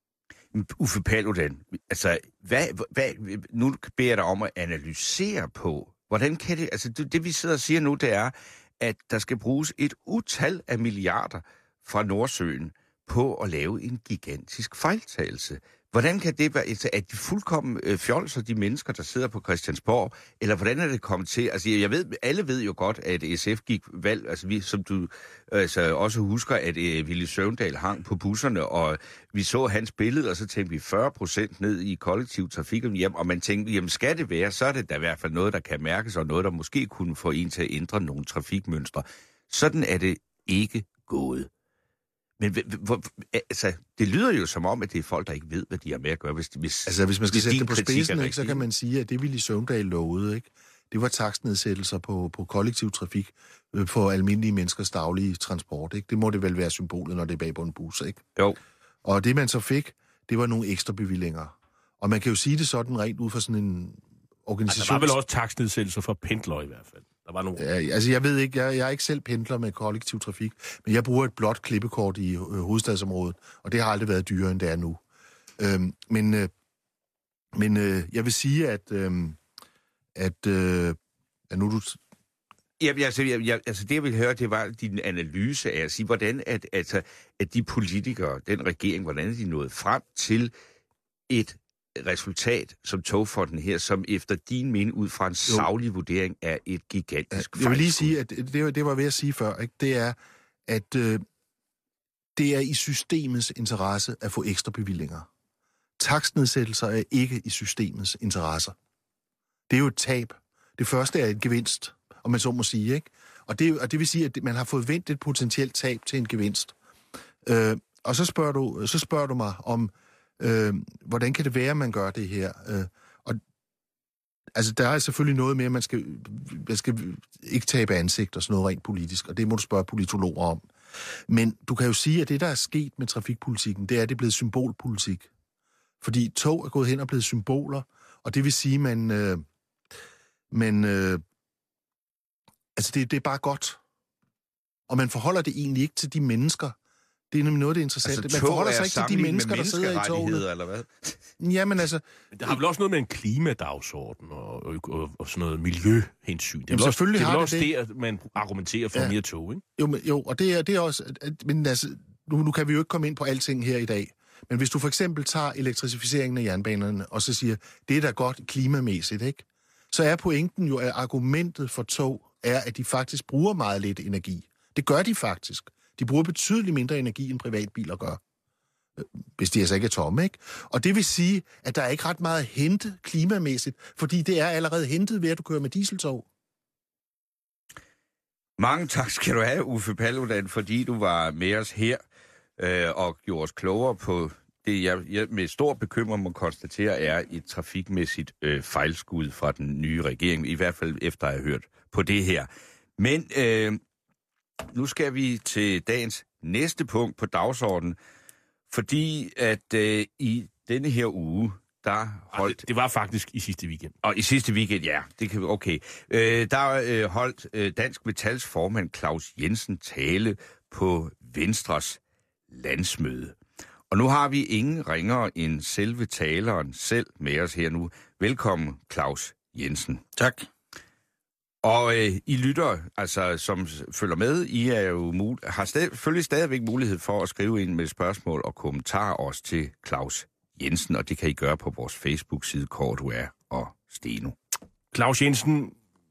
[SPEAKER 5] Uffe Paludan, altså, hvad, hvad, nu beder jeg dig om at analysere på, hvordan kan det, altså det, det vi sidder og siger nu, det er, at der skal bruges et utal af milliarder fra Nordsøen på at lave en gigantisk fejltagelse. Hvordan kan det være, at de fuldkommen øh, fjolser, de mennesker, der sidder på Christiansborg, eller hvordan er det kommet til? Altså, jeg ved, alle ved jo godt, at S F gik valg, altså vi, som du altså, også husker, at øh, Villy Søvndal hang på busserne, og vi så hans billede, og så tænkte vi fyrre procent ned i kollektiv trafik, og man tænkte, jamen skal det være, så er det da i hvert fald noget, der kan mærkes, og noget, der måske kunne få en til at ændre nogle trafikmønstre. Sådan er det ikke gået. Men hvor, altså, det lyder jo som om, at det er folk, der ikke ved, hvad de har med at gøre. Hvis, hvis,
[SPEAKER 6] altså, hvis man skal sætte det på spidsen,
[SPEAKER 5] ikke,
[SPEAKER 6] så kan man sige, at det Villy Søvndal lovede, ikke? Det var takstnedsættelser på, på kollektiv trafik for almindelige menneskers daglige transport, ikke? Det må det vel være symbolet, når det er bag på en bus, ikke?
[SPEAKER 5] Jo.
[SPEAKER 6] Og det, man så fik, det var nogle ekstra bevillinger. Og man kan jo sige det sådan rent ud fra sådan en organisation.
[SPEAKER 4] Altså, der var vel også takstnedsættelser for pendlere i hvert fald. Der var nogle...
[SPEAKER 6] Ja, altså, jeg ved ikke, jeg, jeg er ikke selv pendler med kollektiv trafik, men jeg bruger et blåt klippekort i øh, hovedstadsområdet, og det har aldrig været dyrere, end det er nu. Øhm, men øh, men øh, jeg vil sige, at, øh, at, øh, at nu du...
[SPEAKER 5] Ja, altså, jeg, jeg, altså det, jeg ville høre, det var din analyse af at sige, hvordan at, altså, at de politikere, den regering, hvordan de nåede frem til et resultat som togfonden her, som efter din mening ud fra en saglig vurdering er et gigantisk fejl.
[SPEAKER 6] Jeg vil lige sige, at det, det var ved at sige før, ikke? Det er, at øh, det er i systemets interesse at få ekstra bevillinger. Takstnedsættelser er ikke i systemets interesser. Det er jo et tab. Det første er en gevinst, om man så må sige, ikke? Og det, og det vil sige, at man har fået vendt et potentielt tab til en gevinst. Øh, og så spørger du, så spørger du mig om, Øh, hvordan kan det være, at man gør det her? Øh, og, altså, der er selvfølgelig noget med, at man skal, man skal ikke tabe ansigt og sådan noget rent politisk, og det må du spørge politologer om. Men du kan jo sige, at det, der er sket med trafikpolitikken, det er, at det er blevet symbolpolitik. Fordi tog er gået hen og blevet symboler, og det vil sige, at man... Øh, man øh, altså, det, det er bare godt. Og man forholder det egentlig ikke til de mennesker. Det er nemlig noget, det er interessant.
[SPEAKER 5] Altså,
[SPEAKER 6] man forholder sig ikke til de mennesker, der sidder i toget.
[SPEAKER 5] Eller hvad?
[SPEAKER 6] Jamen altså...
[SPEAKER 4] Der har vel også noget med en klimadagsorden og, og, og, og sådan noget miljøhensyn. Det er
[SPEAKER 6] Jamen,
[SPEAKER 4] vel også,
[SPEAKER 6] selvfølgelig
[SPEAKER 4] det er vel
[SPEAKER 6] har
[SPEAKER 4] også
[SPEAKER 6] det
[SPEAKER 4] det, at man argumenterer for ja. mere tog, ikke?
[SPEAKER 6] Jo, men, jo og det er, det er også... At, men altså, nu, nu kan vi jo ikke komme ind på alting her i dag. Men hvis du for eksempel tager elektrificeringen af jernbanerne, og så siger, det er da godt klimamæssigt, ikke? Så er pointen jo, at argumentet for tog er, at de faktisk bruger meget lidt energi. Det gør de faktisk. De bruger betydeligt mindre energi, end privatbiler gør. Hvis de altså ikke er tomme, ikke? Og det vil sige, at der er ikke ret meget at hente klimamæssigt, fordi det er allerede hentet ved, at du kører med dieseltog.
[SPEAKER 5] Mange tak skal du have, Uffe Paludan, fordi du var med os her øh, og gjorde os klogere på det, jeg, jeg med stor bekymring må konstatere, er et trafikmæssigt øh, fejlskud fra den nye regering, i hvert fald efter at have hørt på det her. Men øh, nu skal vi til dagens næste punkt på dagsordenen, fordi at øh, i denne her uge, der holdt...
[SPEAKER 4] Det, det var faktisk i sidste weekend.
[SPEAKER 5] Og i sidste weekend, ja, det kan vi... Okay. Øh, der øh, holdt øh, Dansk Metals formand Claus Jensen tale på Venstres landsmøde. Og nu har vi ingen ringere end selve taleren selv med os her nu. Velkommen, Claus Jensen.
[SPEAKER 7] Tak.
[SPEAKER 5] Og øh, I lytter, altså som følger med, I er jo mul- har stadig, selvfølgelig stadigvæk mulighed for at skrive ind med spørgsmål og kommentarer også til Claus Jensen, og det kan I gøre på vores Facebook-side Cordua og Steno.
[SPEAKER 4] Claus Jensen,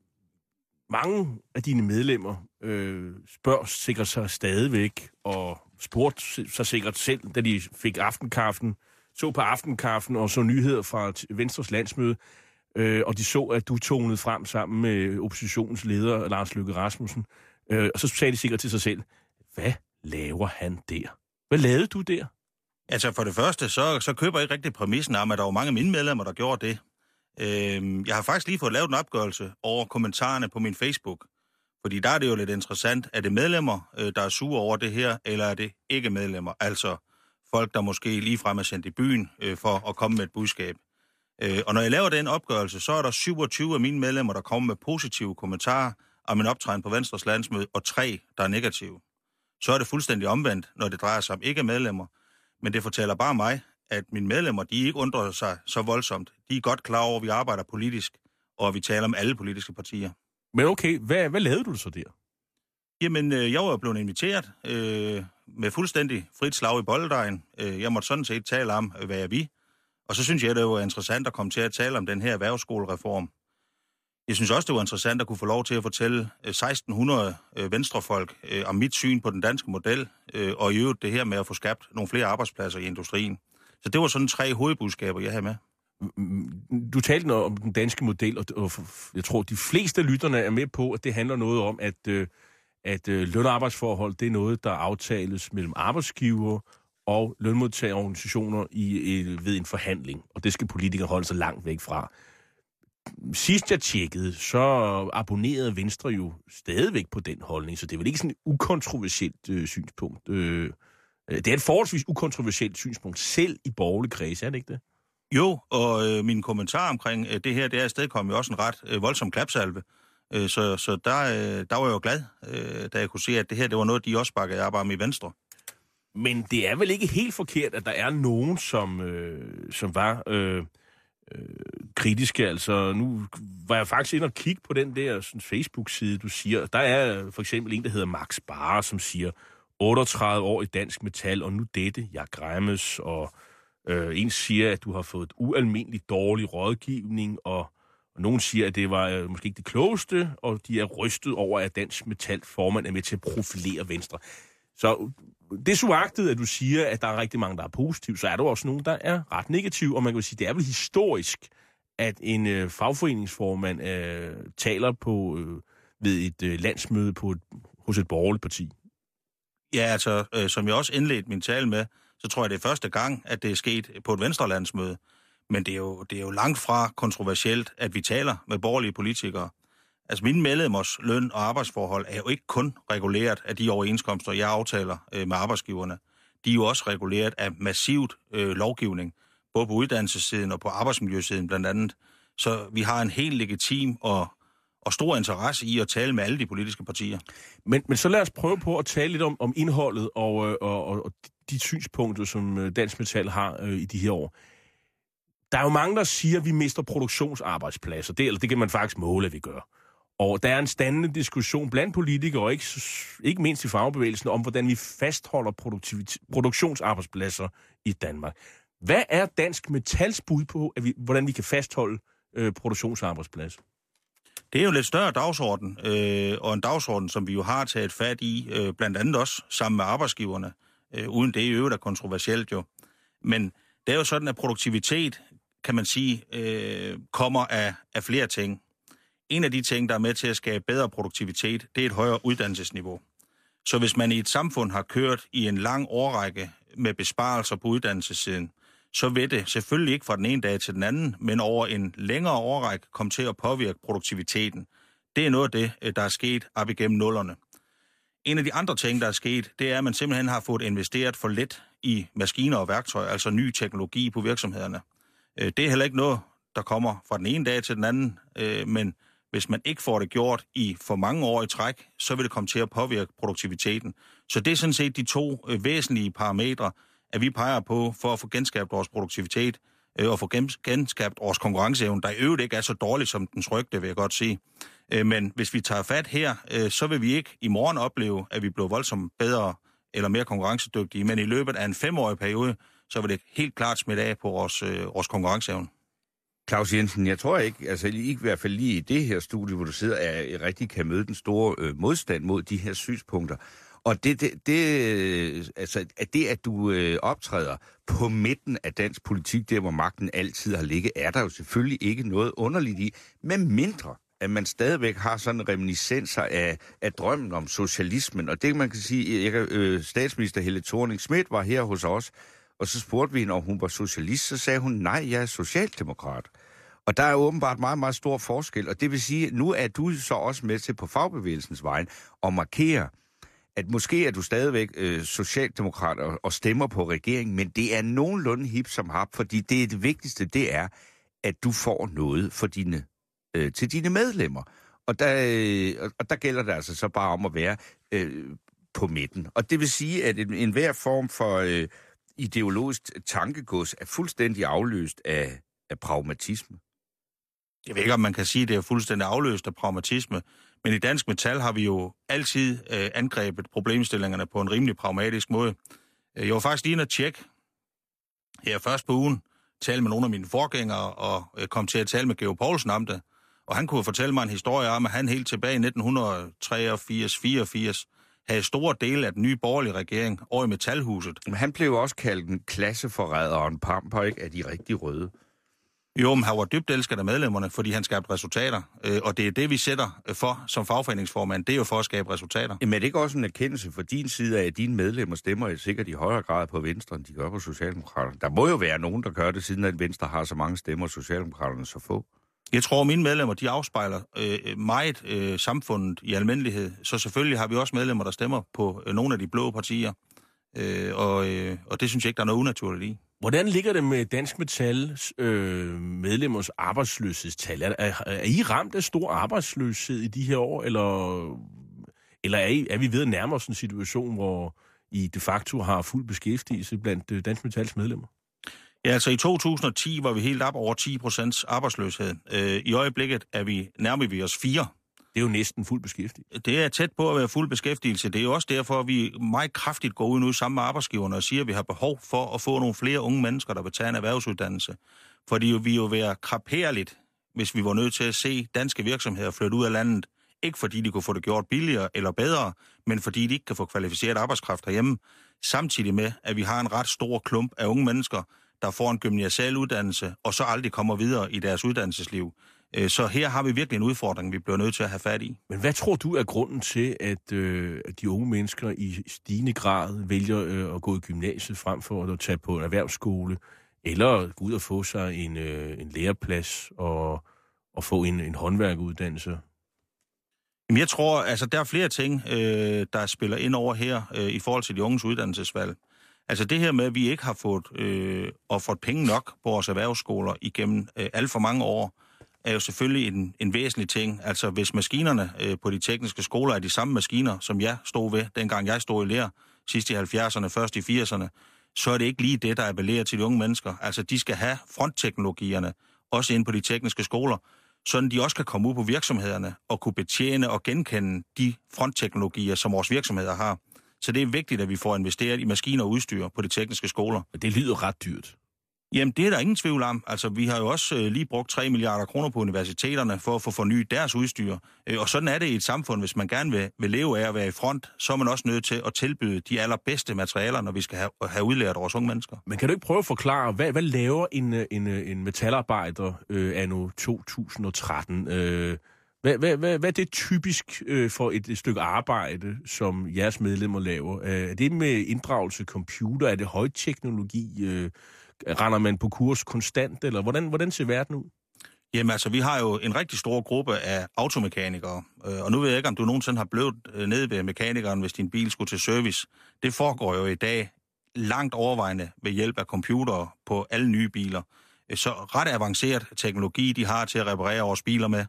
[SPEAKER 4] mange af dine medlemmer øh, spørger sikkert sig stadigvæk, og spurgte sig sikkert selv, da de fik aftenkaffen, så på aftenkaffen og så nyheder fra Venstres landsmøde, øh, og de så, at du tonede frem sammen med oppositionens leder, Lars Løkke Rasmussen, øh, og så sagde de sikkert til sig selv, hvad laver han der? Hvad lavede du der?
[SPEAKER 7] Altså for det første, så, så køber jeg ikke rigtig præmissen om, at der var mange af mine medlemmer, der gjorde det. Øhm, jeg har faktisk lige fået lavet en opgørelse over kommentarerne på min Facebook. Fordi der er det jo lidt interessant, er det medlemmer, øh, der er sure over det her, eller er det ikke medlemmer? Altså folk, der måske ligefrem er sendt i byen øh, for at komme med et budskab. Øh, og når jeg laver den opgørelse, så er der syvogtyve af mine medlemmer, der kommer med positive kommentarer om en optræden på Venstres landsmøde, og tre, der er negative. Så er det fuldstændig omvendt, når det drejer sig om ikke medlemmer. Men det fortæller bare mig, at mine medlemmer, de ikke undrer sig så voldsomt. De er godt klar over, at vi arbejder politisk, og at vi taler om alle politiske partier.
[SPEAKER 4] Men okay, hvad, hvad lavede du så der?
[SPEAKER 7] Jamen, øh, jeg var jo blevet inviteret øh, med fuldstændig frit slag i bolledejen. Øh, jeg måtte sådan set tale om, hvad jeg vil. Og så synes jeg, det var interessant at komme til at tale om den her erhvervsskolereform. Jeg synes også, det var interessant at kunne få lov til at fortælle seksten hundrede øh, venstrefolk øh, om mit syn på den danske model, øh, og i øvrigt det her med at få skabt nogle flere arbejdspladser i industrien. Så det var sådan tre hovedbudskaber, jeg havde med.
[SPEAKER 4] Du talte noget om den danske model, og jeg tror, de fleste af lytterne er med på, at det handler noget om, at, at løn- og arbejdsforhold, det er noget, der aftales mellem arbejdsgiver og lønmodtagerorganisationer i, ved en forhandling, og det skal politikere holde sig langt væk fra. Sidst jeg tjekkede, så abonnerede Venstre jo stadigvæk på den holdning, så det er vel ikke sådan et ukontroversielt øh, synspunkt. Øh, det er et forholdsvis ukontroversielt synspunkt, selv i borgerlig kreds, er det ikke det?
[SPEAKER 7] Jo, og øh, min kommentar omkring øh, det her, det er afsted kom jo også en ret øh, voldsom klapsalve. Øh, så så der, øh, der var jeg jo glad, øh, da jeg kunne se, at det her, det var noget, de også bakkede op om i Venstre.
[SPEAKER 4] Men det er vel ikke helt forkert, at der er nogen, som, øh, som var øh, øh, kritiske. Altså, nu var jeg faktisk inde og kigge på den der sådan, Facebook-side, du siger. Der er for eksempel en, der hedder Max Bare, som siger, otteogtredive år i Dansk Metal, og nu dette, jeg græmmes, og øh, en siger, at du har fået ualmindeligt dårlig rådgivning, og, og nogen siger, at det var øh, måske ikke det klogeste, og de er rystet over, at Dansk Metal formand er med til at profilere Venstre. Så det er suagtet, at du siger, at der er rigtig mange, der er positive, så er der også nogen, der er ret negative, og man kan sige, det er vel historisk, at en øh, fagforeningsformand øh, taler på øh, ved et øh, landsmøde på et, hos et borgerligt parti.
[SPEAKER 7] Ja, altså, øh, som jeg også indledte min tale med, så tror jeg, det er første gang, at det er sket på et venstrelandsmøde. Men det er, jo, det er jo langt fra kontroversielt, at vi taler med borgerlige politikere. Altså, mine medlemmers løn- og arbejdsforhold er jo ikke kun reguleret af de overenskomster, jeg aftaler øh, med arbejdsgiverne. De er jo også reguleret af massivt øh, lovgivning, både på uddannelsessiden og på arbejdsmiljøsiden blandt andet. Så vi har en helt legitim og, og stor interesse i at tale med alle de politiske partier.
[SPEAKER 4] Men, men så lad os prøve på at tale lidt om, om indholdet og, og, og, og de synspunkter, som Dansk Metal har øh, i de her år. der er jo mange, der siger, at vi mister produktionsarbejdspladser. Det, eller det kan man faktisk måle, at vi gør. Og der er en standende diskussion blandt politikere, og ikke, ikke mindst i fagbevægelsen, om hvordan vi fastholder produktionsarbejdspladser i Danmark. Hvad er Dansk Metals bud på, at vi, hvordan vi kan fastholde øh, produktionsarbejdspladser?
[SPEAKER 7] Det er jo en lidt større dagsorden, øh, og en dagsorden, som vi jo har taget fat i, øh, blandt andet også sammen med arbejdsgiverne, øh, uden det i øvrigt er kontroversielt jo. Men det er jo sådan, at produktivitet, kan man sige, øh, kommer af, af flere ting. En af de ting, der er med til at skabe bedre produktivitet, det er et højere uddannelsesniveau. Så hvis man i et samfund har kørt i en lang årrække med besparelser på uddannelsessiden, så vil det selvfølgelig ikke fra den ene dag til den anden, men over en længere årrække komme til at påvirke produktiviteten. Det er noget af det, der er sket op igennem nullerne. En af de andre ting, der er sket, det er, at man simpelthen har fået investeret for lidt i maskiner og værktøj, altså ny teknologi på virksomhederne. Det er heller ikke noget, der kommer fra den ene dag til den anden, men hvis man ikke får det gjort i for mange år i træk, så vil det komme til at påvirke produktiviteten. Så det er sådan set de to væsentlige parametre, at vi peger på for at få genskabt vores produktivitet og få genskabt vores konkurrenceevne, der i øvrigt ikke er så dårligt som den rygte, vil jeg godt sige. Men hvis vi tager fat her, så vil vi ikke i morgen opleve, at vi bliver voldsomt bedre eller mere konkurrencedygtige, men i løbet af en femårig periode, så vil det helt klart smitte af på vores, vores konkurrenceevne.
[SPEAKER 5] Claus Jensen, jeg tror ikke, altså ikke i hvert fald lige i det her studie, hvor du sidder, er rigtig kan møde den store øh, modstand mod de her synspunkter. Og det, det, det, altså, at det, at du øh, optræder på midten af dansk politik, der hvor magten altid har ligget, er der jo selvfølgelig ikke noget underligt i, men mindre, at man stadigvæk har sådan reminiscenser af, af drømmen om socialismen. Og det, man kan sige, jeg, øh, statsminister Helle Thorning-Schmidt var her hos os, og så spurgte vi hende, om hun var socialist, så sagde hun, nej, jeg er socialdemokrat. Og der er åbenbart meget, meget stor forskel, og det vil sige, nu er du så også med til på fagbevægelsens vejen at markere, at måske er du stadigvæk øh, socialdemokrat og, og stemmer på regeringen, men det er nogenlunde hip som hap, fordi det, er det vigtigste, det er, at du får noget for dine, øh, til dine medlemmer. Og der, øh, og der gælder det altså så bare om at være øh, på midten. Og det vil sige, at en, enhver form for øh, ideologisk tankegods er fuldstændig afløst af, af pragmatisme.
[SPEAKER 7] Jeg ved ikke, om man kan sige, at det er fuldstændig afløst af pragmatisme, men i Dansk Metal har vi jo altid øh, angrebet problemstillingerne på en rimelig pragmatisk måde. Jeg var faktisk lige inde at tjekke her først på ugen, tale med nogle af mine forgængere og øh, kom til at tale med Georg Poulsen om det. Og han kunne fortælle mig en historie om, at han helt tilbage i nitten treogfirs fireogfirs havde store dele af den nye borgerlige regering over i Metalhuset.
[SPEAKER 5] Men han blev også kaldt en klasseforræder og en pamper, ikke, af de rigtig røde.
[SPEAKER 7] Jo, men han var dybt elsket af medlemmerne, fordi han skabte resultater. Og det er det, vi sætter for som fagforeningsformand. Det er jo for at skabe resultater.
[SPEAKER 5] Men er det ikke også en erkendelse for din side af, at dine medlemmer stemmer sikkert i højere grad på Venstre, end de gør på Socialdemokraterne? Der må jo være nogen, der gør det, siden at Venstre har så mange stemmer, og Socialdemokraterne så få. Jeg
[SPEAKER 7] tror, at mine medlemmer, de afspejler øh, meget øh, samfundet i almindelighed. Så selvfølgelig har vi også medlemmer, der stemmer på øh, nogle af de blå partier. Øh, og, øh, og det synes jeg ikke, der er noget unaturligt i.
[SPEAKER 4] Hvordan ligger det med Dansk Metals øh, medlemmers arbejdsløshedstal? Er, er, er I ramt af stor arbejdsløshed i de her år, eller, eller er, I, er vi ved at nærme os en situation, hvor I de facto har fuld beskæftigelse blandt øh, Dansk Metals medlemmer?
[SPEAKER 7] Ja, altså i to tusind og ti var vi helt op over ti procent arbejdsløshed. Øh, I øjeblikket er vi nærmere vi os fire.
[SPEAKER 4] Det er jo næsten fuld beskæftigelse.
[SPEAKER 7] Det er tæt på at være fuld beskæftigelse. Det er jo også derfor, at vi meget kraftigt går ud nu sammen med arbejdsgiverne og siger, at vi har behov for at få nogle flere unge mennesker, der vil tage en erhvervsuddannelse. Fordi vi jo vil være kraperligt, hvis vi var nødt til at se danske virksomheder flytte ud af landet. Ikke fordi de kunne få det gjort billigere eller bedre, men fordi de ikke kan få kvalificeret arbejdskraft herhjemme. Samtidig med, at vi har en ret stor klump af unge mennesker, der får en gymnasial uddannelse, og så aldrig kommer videre i deres uddannelsesliv. Så her har vi virkelig en udfordring, vi bliver nødt til at have fat i.
[SPEAKER 4] Men hvad tror du er grunden til, at, øh, at de unge mennesker i stigende grad vælger øh, at gå i gymnasiet frem for at tage på en erhvervsskole, eller gå ud og få sig en, øh, en læreplads og, og få en, en håndværkeruddannelse?
[SPEAKER 7] Jamen jeg tror, altså der er flere ting, øh, der spiller ind over her øh, i forhold til de unges uddannelsesvalg. Altså det her med, at vi ikke har fået øh, offret penge nok på vores erhvervsskoler igennem øh, alt for mange år, er jo selvfølgelig en, en væsentlig ting. Altså hvis maskinerne øh, på de tekniske skoler er de samme maskiner, som jeg stod ved, dengang jeg stod i lære, sidst i halvfjerdserne, først i firserne, så er det ikke lige det, der appellerer til de unge mennesker. Altså, de skal have frontteknologierne, også inde på de tekniske skoler, sådan de også kan komme ud på virksomhederne og kunne betjene og genkende de frontteknologier, som vores virksomheder har. Så det er vigtigt, at vi får investeret i maskiner og udstyr på de tekniske skoler.
[SPEAKER 4] Det lyder ret dyrt.
[SPEAKER 7] Jamen, det er der ingen tvivl om. Altså, vi har jo også øh, lige brugt tre milliarder kroner på universiteterne for at få fornyet deres udstyr. Øh, og sådan er det i et samfund, hvis man gerne vil, vil leve af at være i front, så er man også nødt til at tilbyde de allerbedste materialer, når vi skal have, have udlært vores unge mennesker.
[SPEAKER 4] Men kan du ikke prøve at forklare, hvad, hvad laver en, en, en metalarbejder øh, anno to tusind og tretten? Øh, hvad, hvad, hvad, hvad er det typisk øh, for et, et stykke arbejde, som jeres medlemmer laver? Øh, er det med inddragelse af computer? Er det højteknologi? Øh, Render man på kurs konstant, eller hvordan, hvordan ser verden ud?
[SPEAKER 7] Jamen altså, vi har jo en rigtig stor gruppe af automekanikere, og nu ved jeg ikke, om du nogensinde har blevet nede ved mekanikeren, hvis din bil skulle til service. Det foregår jo i dag langt overvejende ved hjælp af computere på alle nye biler. Så ret avanceret teknologi, de har til at reparere vores biler med.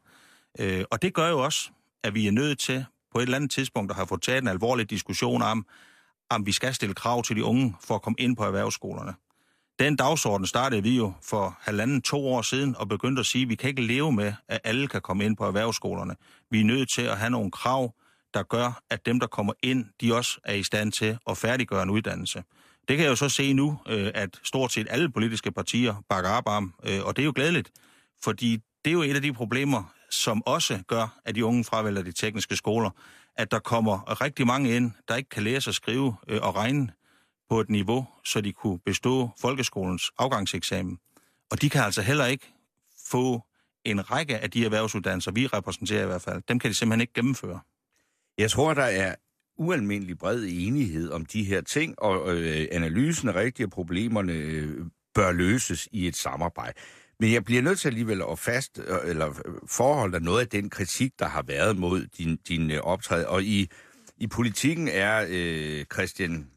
[SPEAKER 7] Og det gør jo også, at vi er nødt til på et eller andet tidspunkt at have fået taget en alvorlig diskussion om, om vi skal stille krav til de unge for at komme ind på erhvervsskolerne. Den dagsorden startede vi jo for halvanden to år siden og begyndte at sige, at vi kan ikke leve med, at alle kan komme ind på erhvervsskolerne. Vi er nødt til at have nogle krav, der gør, at dem, der kommer ind, de også er i stand til at færdiggøre en uddannelse. Det kan jeg jo så se nu, at stort set alle politiske partier bakker op om, og det er jo glædeligt, fordi det er jo et af de problemer, som også gør, at de unge fravælger de tekniske skoler, at der kommer rigtig mange ind, der ikke kan læse og skrive og regne på et niveau, så de kunne bestå folkeskolens afgangseksamen. Og de kan altså heller ikke få en række af de erhvervsuddannelser, vi repræsenterer i hvert fald. Dem kan de simpelthen ikke gennemføre.
[SPEAKER 5] Jeg tror, der er ualmindelig bred enighed om de her ting, og øh, analysen af rigtige problemerne øh, bør løses i et samarbejde. Men jeg bliver nødt til alligevel at fast, eller forholde noget af den kritik, der har været mod din, din øh, optræden. Og i, i politikken er øh, Christian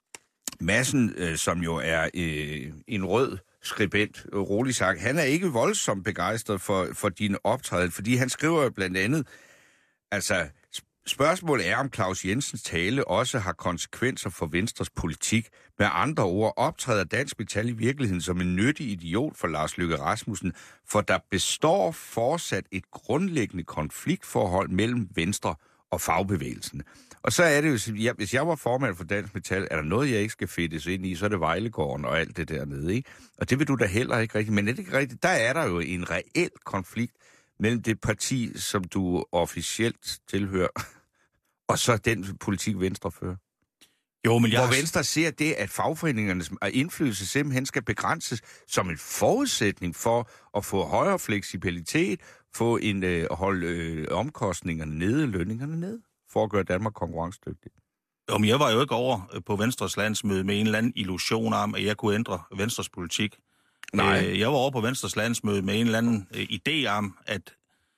[SPEAKER 5] Madsen, øh, som jo er øh, en rød skribent, rolig sagt, han er ikke voldsomt begejstret for, for din optræden, fordi han skriver blandt andet, altså spørgsmålet er, om Claus Jensens tale også har konsekvenser for Venstres politik. Med andre ord optræder Dansk Metal i virkeligheden som en nyttig idiot for Lars Løkke Rasmussen, for der består fortsat et grundlæggende konfliktforhold mellem Venstre og fagbevægelsen. Og så er det jo, ja, hvis jeg var formand for Dansk Metal, er der noget, jeg ikke skal fedtes ind i, så er det Vejlegården og alt det dernede, ikke? Og det vil du da heller ikke rigtigt. Men er det ikke rigtigt? Der er der jo en reel konflikt mellem det parti, som du officielt tilhører, og så den politik, Venstre fører.
[SPEAKER 7] Jo, men jeg
[SPEAKER 5] Hvor Venstre ser det, at fagforeningernes indflydelse simpelthen skal begrænses som en forudsætning for at få højere fleksibilitet, få en øh, holde øh, omkostningerne nede, lønningerne nede, for at gøre Danmark konkurrencedygtigt.
[SPEAKER 7] Jo, men jeg var jo ikke over på Venstres landsmøde med en eller anden illusion om, at jeg kunne ændre Venstres politik.
[SPEAKER 5] Nej.
[SPEAKER 7] Jeg var over på Venstres landsmøde med en eller anden øh, idé om, at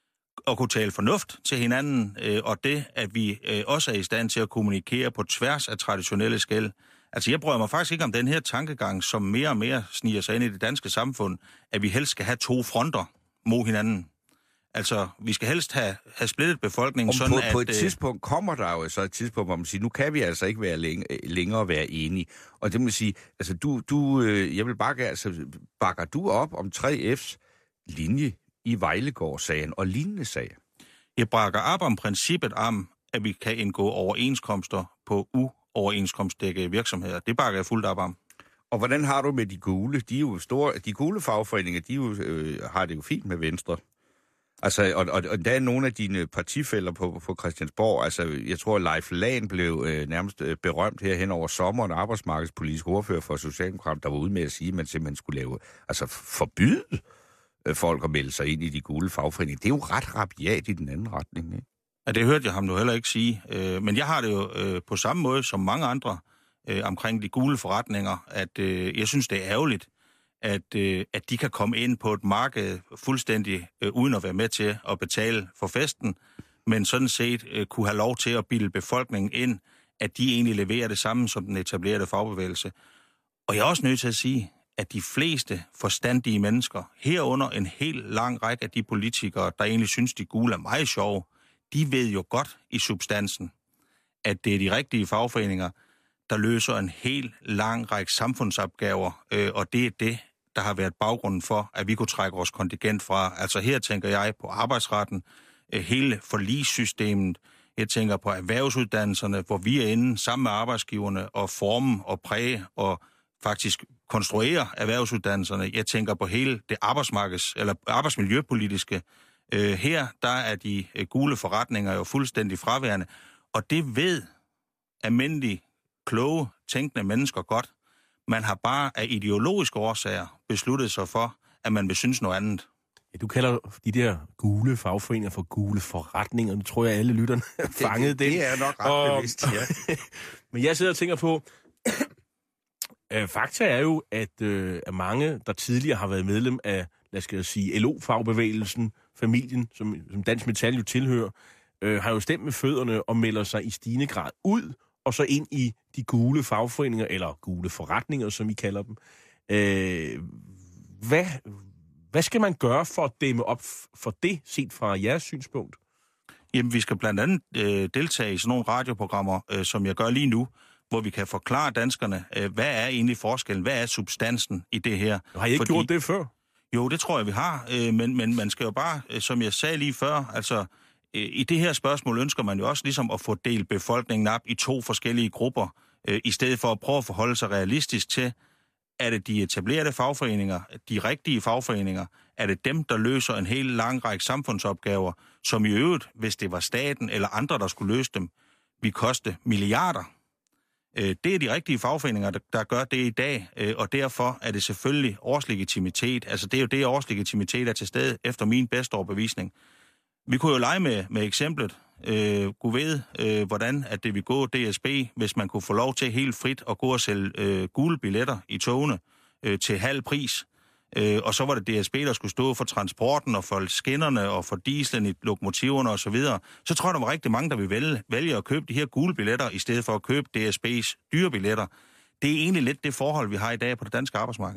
[SPEAKER 7] at kunne tale fornuft til hinanden, øh, og det, at vi øh, også er i stand til at kommunikere på tværs af traditionelle skel. Altså, jeg bryder mig faktisk ikke om den her tankegang, som mere og mere sniger sig ind i det danske samfund, at vi helst skal have to fronter mod hinanden. Altså, vi skal helst have, have splittet befolkningen
[SPEAKER 5] Om
[SPEAKER 7] sådan,
[SPEAKER 5] på,
[SPEAKER 7] at...
[SPEAKER 5] på et tidspunkt kommer der jo så et tidspunkt, hvor man siger, nu kan vi altså ikke være læng- længere være enige. Og det må sige, altså, du, du, øh, jeg vil bare, altså, bakker du op om tre F's linje i Vejlegård-sagen og lignende sager?
[SPEAKER 7] Jeg bakker op om princippet om, at vi kan indgå overenskomster på uoverenskomstdækkede virksomheder. Det bakker jeg fuldt op om.
[SPEAKER 5] Og hvordan har du med de gule? De er jo store, de gule fagforeninger, de jo, øh, har det jo fint med Venstre. Altså, og, og, og der er nogle af dine partifæller på, på Christiansborg, altså, jeg tror, Leif Lahn blev øh, nærmest øh, berømt her hen over sommeren, arbejdsmarkedspolitisk ordfører for Socialdemokraterne, der var ude med at sige, at man simpelthen skulle lave, altså forbyde folk at melde sig ind i de gule fagforeninger. Det er jo ret rabiat i den anden retning, ikke?
[SPEAKER 7] Ja, det hørte jeg ham nu heller ikke sige. Men jeg har det jo på samme måde som mange andre omkring de gule forretninger, at jeg synes, det er ærgerligt, at, at de kan komme ind på et marked fuldstændig uden at være med til at betale for festen, men sådan set kunne have lov til at bilde befolkningen ind, at de egentlig leverer det samme som den etablerede fagbevægelse. Og jeg er også nødt til at sige, at de fleste forstandige mennesker, herunder en helt lang række af de politikere, der egentlig synes, de gule er meget sjove, de ved jo godt i substansen, at det er de rigtige fagforeninger, der løser en helt lang række samfundsopgaver, øh, og det er det, der har været baggrunden for, at vi kunne trække vores kontingent fra. Altså her tænker jeg på arbejdsretten, øh, hele forligssystemet, jeg tænker på erhvervsuddannelserne, hvor vi er inde sammen med arbejdsgiverne og forme og præge og faktisk konstruere erhvervsuddannelserne. Jeg tænker på hele det arbejdsmarkeds- eller arbejdsmiljøpolitiske. Øh, her der er de øh, gule forretninger jo fuldstændig fraværende, og det ved almindelige, kloge, tænkende mennesker godt. Man har bare af ideologiske årsager besluttet sig for, at man vil synes noget andet.
[SPEAKER 4] Ja, du kalder de der gule fagforeninger for gule forretninger. Nu tror jeg, alle lytterne har fanget det.
[SPEAKER 5] Det er nok ret og, bevidst, ja.
[SPEAKER 4] Men jeg sidder og tænker på, øh, fakta er jo, at, øh, at mange, der tidligere har været medlem af, lad os sige, L O-fagbevægelsen, familien, som, som Dansk Metal jo tilhører, øh, har jo stemt med fødderne og melder sig i stigende grad ud, og så ind i de gule fagforeninger, eller gule forretninger, som I kalder dem. Øh, hvad, hvad skal man gøre for at dæmme op for det, set fra jeres synspunkt?
[SPEAKER 7] Jamen, vi skal blandt andet øh, deltage i sådan nogle radioprogrammer, øh, som jeg gør lige nu, hvor vi kan forklare danskerne, øh, hvad er egentlig forskellen, hvad er substansen i det her.
[SPEAKER 4] Har I ikke Fordi... gjort det før?
[SPEAKER 7] Jo, det tror jeg, vi har, øh, men, men man skal jo bare, øh, som jeg sagde lige før, altså øh, i det her spørgsmål ønsker man jo også ligesom at få delt befolkningen op i to forskellige grupper, øh, i stedet for at prøve at forholde sig realistisk til, er det de etablerede fagforeninger, de rigtige fagforeninger, er det dem, der løser en helt lang række samfundsopgaver, som i øvrigt, hvis det var staten eller andre, der skulle løse dem, vil koste milliarder. Det er de rigtige fagforeninger, der gør det i dag, og derfor er det selvfølgelig årslegitimitet. Altså det er jo det, årslegitimitet er til stede efter min bedste overbevisning. Vi kunne jo lege med, med eksemplet. Øh, Gud ved, øh, hvordan at det vil gå D S B, hvis man kunne få lov til helt frit at gå og sælge øh, gule billetter i togene øh, til halv pris. Øh, og så var det D S B, der skulle stå for transporten og for skinnerne og for dieselen i lokomotiverne osv. Så, videre. Så tror jeg, der var rigtig mange, der vil vælge, vælge at købe de her gule billetter, i stedet for at købe D S B's dyre billetter. Det er egentlig lidt det forhold, vi har i dag på det danske arbejdsmarked.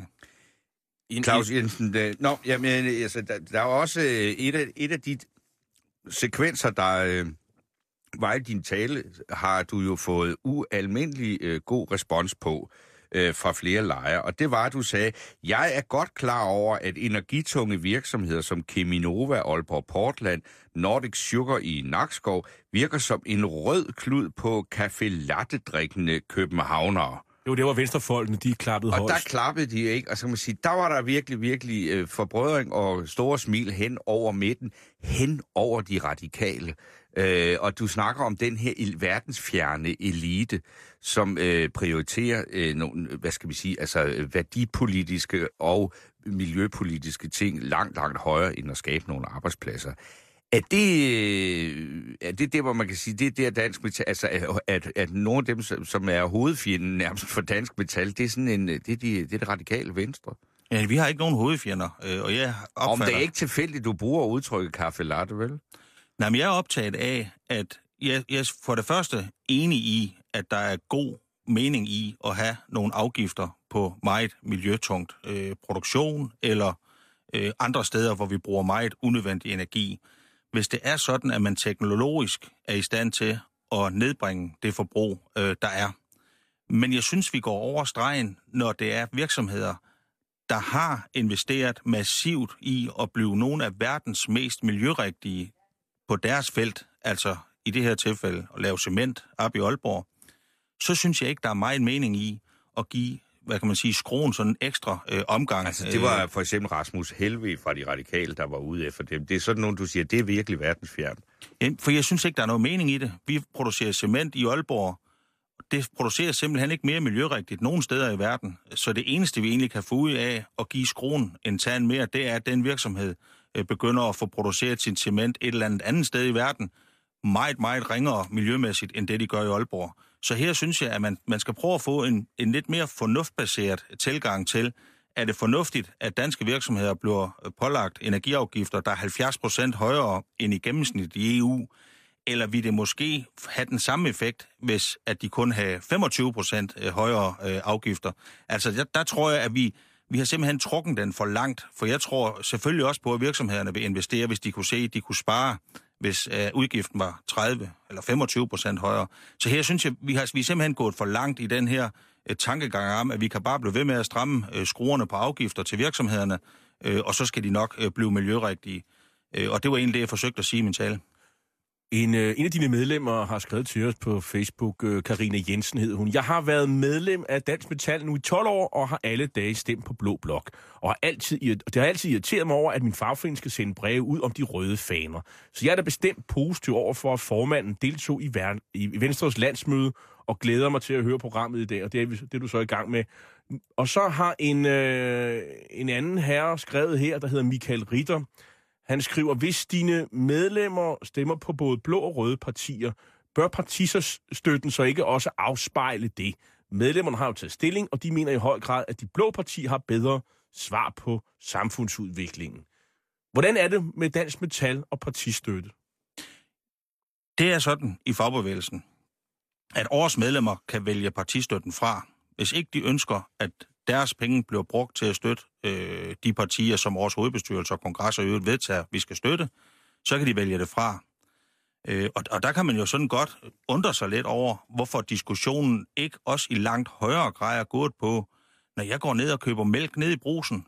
[SPEAKER 5] Claus Jensen, øh, nå, jamen, altså, der, der er også øh, et, af, et af de sekvenser, der øh, var i din tale, har du jo fået ualmindelig øh, god respons på øh, fra flere lejre. Og det var, at du sagde, jeg er godt klar over, at energitunge virksomheder som Cheminova, Aalborg Portland, Nordic Sugar i Nakskov virker som en rød klud på café-latte-drikkende københavnere.
[SPEAKER 4] Jo, det var venstrefolkene, de klappede
[SPEAKER 5] og
[SPEAKER 4] højst.
[SPEAKER 5] Og der klappede de ikke, og så kan man sige, der var der virkelig, virkelig øh, forbrødring og store smil hen over midten, hen over de radikale. Øh, og du snakker om den her verdensfjerne elite, som øh, prioriterer øh, nogle, hvad skal vi sige, altså værdipolitiske og miljøpolitiske ting langt, langt højere end at skabe nogle arbejdspladser. Er det, er det det, hvor man kan sige, det er der Dansk Metal, altså at, at nogle af dem, som er hovedfjenden nærmest for Dansk Metal, det er sådan en, det er, de, det, er det radikale venstre?
[SPEAKER 7] Ja, vi har ikke nogen hovedfjender, og jeg opfatter...
[SPEAKER 5] Om det er ikke tilfældigt, du bruger udtrykket kaffe latte, vel?
[SPEAKER 7] Nej, men jeg er optaget af, at jeg, jeg for det første enig i, at der er god mening i at have nogle afgifter på meget miljøtungt øh, produktion eller øh, andre steder, hvor vi bruger meget unødvendig energi. Hvis det er sådan, at man teknologisk er i stand til at nedbringe det forbrug, øh, der er. Men jeg synes, vi går over stregen, når det er virksomheder, der har investeret massivt i at blive nogle af verdens mest miljørigtige på deres felt, altså i det her tilfælde at lave cement op i Aalborg, så synes jeg ikke, der er meget mening i at give, hvad kan man sige, skruen sådan en ekstra øh, omgang.
[SPEAKER 5] Altså det var for eksempel Rasmus Helveg fra De Radikale, der var ude efter dem. Det er sådan nogen, du siger, det er virkelig verdensfjernt.
[SPEAKER 7] Ja, for jeg synes ikke, der er noget mening i det. Vi producerer cement i Aalborg. Det producerer simpelthen ikke mere miljørigtigt nogen steder i verden. Så det eneste, vi egentlig kan få ud af at give skruen en tand mere, det er, at den virksomhed øh, begynder at få produceret sin cement et eller andet andet sted i verden, meget, meget ringere miljømæssigt, end det, de gør i Aalborg. Så her synes jeg, at man, man skal prøve at få en, en lidt mere fornuftbaseret tilgang til, er det fornuftigt, at danske virksomheder bliver pålagt energiafgifter, der er halvfjerds procent højere end i gennemsnit i E U, eller vil det måske have den samme effekt, hvis at de kun har femogtyve procent højere øh, afgifter. Altså der, der tror jeg, at vi, vi har simpelthen trukket den for langt, for jeg tror selvfølgelig også på, at virksomhederne vil investere, hvis de kunne se, at de kunne spare hvis øh, udgiften var tredive eller femogtyve procent højere. Så her synes jeg, vi har vi er simpelthen gået for langt i den her øh, tankegang om, at vi kan bare blive ved med at stramme øh, skruerne på afgifter til virksomhederne, øh, og så skal de nok øh, blive miljørigtige. Øh, og det var egentlig det, jeg forsøgte at sige i min tale.
[SPEAKER 4] En, øh, en af dine medlemmer har skrevet til os på Facebook, øh, Karina Jensen hed hun. Jeg har været medlem af Dansk Metal nu i tolv år, og har alle dage stemt på Blå Blok. Og har altid, det har altid irriteret mig over, at min fagforening skal sende breve ud om de røde faner. Så jeg er da bestemt positiv over for, at formanden deltog i, Vær, i Venstres landsmøde, og glæder mig til at høre programmet i dag, og det er, det er du så i gang med. Og så har en, øh, en anden herre skrevet her, der hedder Michael Ritter. Han skriver, hvis dine medlemmer stemmer på både blå og røde partier, bør partistøtten så ikke også afspejle det. Medlemmerne har jo taget stilling, og de mener i høj grad, at de blå partier har bedre svar på samfundsudviklingen. Hvordan er det med Dansk Metal og partistøtte?
[SPEAKER 7] Det er sådan i fagbevægelsen, at års medlemmer kan vælge partistøtten fra, hvis ikke de ønsker, at deres penge bliver brugt til at støtte øh, de partier, som vores hovedbestyrelse og kongresser i øvrigt vedtager, vi skal støtte, så kan de vælge det fra. Øh, og, og der kan man jo sådan godt undre sig lidt over, hvorfor diskussionen ikke også i langt højere grad er gået på, når jeg går ned og køber mælk ned i brusen,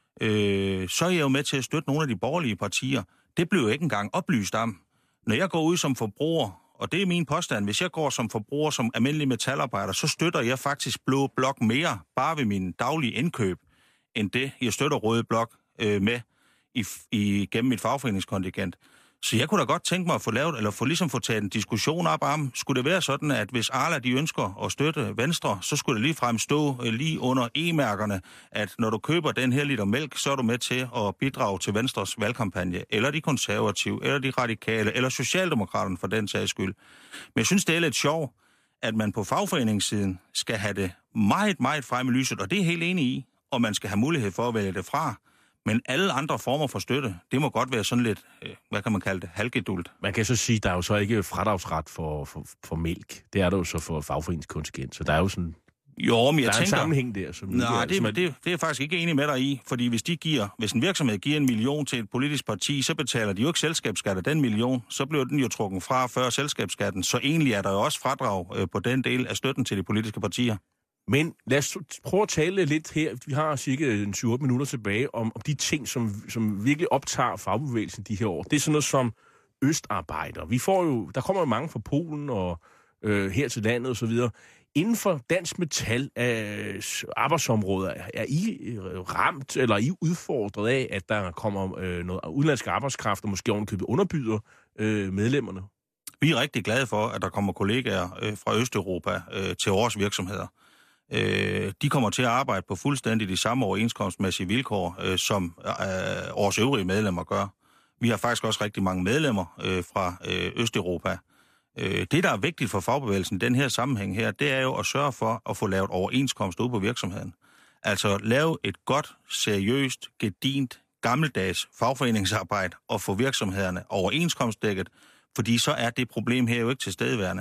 [SPEAKER 7] øh, så er jeg jo med til at støtte nogle af de borgerlige partier. Det bliver jo ikke engang oplyst om. Når jeg går ud som forbruger, og det er min påstand, hvis jeg går som forbruger, som almindelig metalarbejder, så støtter jeg faktisk Blå Blok mere, bare ved min daglige indkøb, end det, jeg støtter Røde Blok øh, med i, i, gennem mit fagforeningskontingent. Så jeg kunne da godt tænke mig at få lavet, eller få ligesom få taget en diskussion op om, skulle det være sådan, at hvis Arla de ønsker at støtte Venstre, så skulle det ligefrem stå øh, lige under e-mærkerne, at når du køber den her liter mælk, så er du med til at bidrage til Venstres valgkampagne, eller de konservative, eller de radikale, eller Socialdemokraterne for den sags skyld. Men jeg synes, det er lidt sjovt, at man på fagforeningssiden skal have det meget, meget frem i lyset, og det er helt enig i, og man skal have mulighed for at vælge det fra. Men alle andre former for støtte, det må godt være sådan lidt, øh, hvad kan man kalde det, halvgedult.
[SPEAKER 4] Man kan så sige, at der er jo så ikke fradragsret for, for, for mælk. Det er der jo så for fagforeningskontingent. Så der er jo sådan...
[SPEAKER 7] Jo, men jeg
[SPEAKER 4] der er
[SPEAKER 7] tænker...
[SPEAKER 4] en sammenhæng der. Som
[SPEAKER 7] nej,
[SPEAKER 4] er,
[SPEAKER 7] det,
[SPEAKER 4] som er...
[SPEAKER 7] det, det er jeg faktisk ikke enig med dig i. Fordi hvis de giver, hvis en virksomhed giver en million til et politisk parti, så betaler de jo ikke selskabsskat af den million. Så bliver den jo trukket fra før selskabsskatten. Så egentlig er der jo også fradrag øh, på den del af støtten til de politiske partier.
[SPEAKER 4] Men lad os prøve at tale lidt her. Vi har cirka syv otte minutter tilbage om, om de ting, som, som virkelig optager fagbevægelsen de her år. Det er sådan noget som østarbejder. Vi får jo, der kommer jo mange fra Polen og øh, her til landet og så videre. Inden for Dansk Metal øh, arbejdsområder, er I ramt eller er I udfordret af, at der kommer øh, noget udenlandsk arbejdskraft, og måske ovenikøbet underbyder øh, medlemmerne?
[SPEAKER 7] Vi er rigtig glade for, at der kommer kollegaer øh, fra Østeuropa øh, til vores virksomheder. Øh, de kommer til at arbejde på fuldstændig de samme overenskomstmæssige vilkår, øh, som øh, vores øvrige medlemmer gør. Vi har faktisk også rigtig mange medlemmer øh, fra øh, Østeuropa. Øh, det, der er vigtigt for fagbevægelsen i den her sammenhæng her, det er jo at sørge for at få lavet overenskomst ude på virksomheden. Altså lave et godt, seriøst, gedint, gammeldags fagforeningsarbejde og få virksomhederne overenskomstdækket, fordi så er det problem her jo ikke tilstedeværende.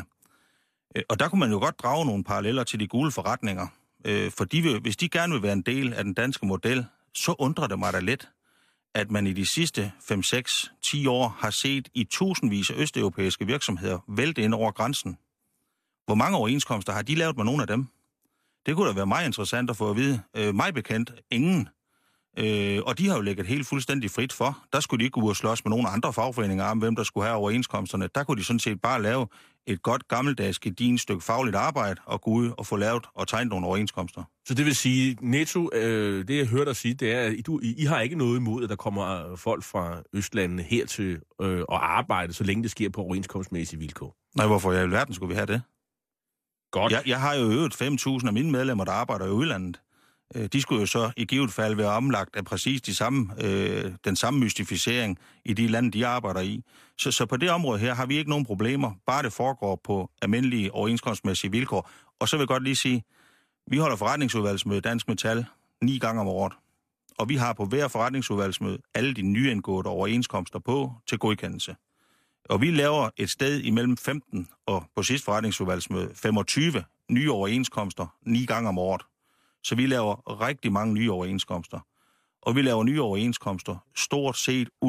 [SPEAKER 7] Og der kunne man jo godt drage nogle paralleller til de gule forretninger. For de vil, hvis de gerne vil være en del af den danske model, så undrer det mig da lidt, at man i de sidste fem, seks, ti år har set i tusindvis af østeuropæiske virksomheder vælte ind over grænsen. Hvor mange overenskomster har de lavet med nogle af dem? Det kunne da være meget interessant at få at vide. Øh, mig bekendt, ingen. Øh, og de har jo lægget helt fuldstændig frit for. Der skulle de ikke gå ud og slås med nogle andre fagforeninger om, hvem der skulle have overenskomsterne. Der kunne de sådan set bare lave et godt gammeldags gedint stykke fagligt arbejde og gå ud og få lavet og tegnet nogle overenskomster.
[SPEAKER 4] Så det vil sige, Netto, øh, det jeg hørte dig sige, det er, at du, I, I har ikke noget imod, at der kommer folk fra Østlandene her til øh, at arbejde, så længe det sker på overenskomstmæssige vilkår?
[SPEAKER 7] Nej, hvorfor i alverden skulle vi have det?
[SPEAKER 4] Godt.
[SPEAKER 7] Jeg, jeg har jo øvet fem tusind af mine medlemmer, der arbejder i udlandet. De skulle jo så i givet fald være omlagt af præcis de samme, øh, den samme mystificering i de lande, de arbejder i. Så, så på det område her har vi ikke nogen problemer, bare det foregår på almindelige overenskomstmæssige vilkår. Og så vil jeg godt lige sige, vi holder forretningsudvalgsmøde Dansk Metal ni gange om året. Og vi har på hver forretningsudvalgsmøde alle de nyindgåede overenskomster på til godkendelse. Og vi laver et sted imellem femten og på sidste forretningsudvalgsmøde femogtyve nye overenskomster ni gange om året. Så vi laver rigtig mange nye overenskomster. Og vi laver nye overenskomster stort set uden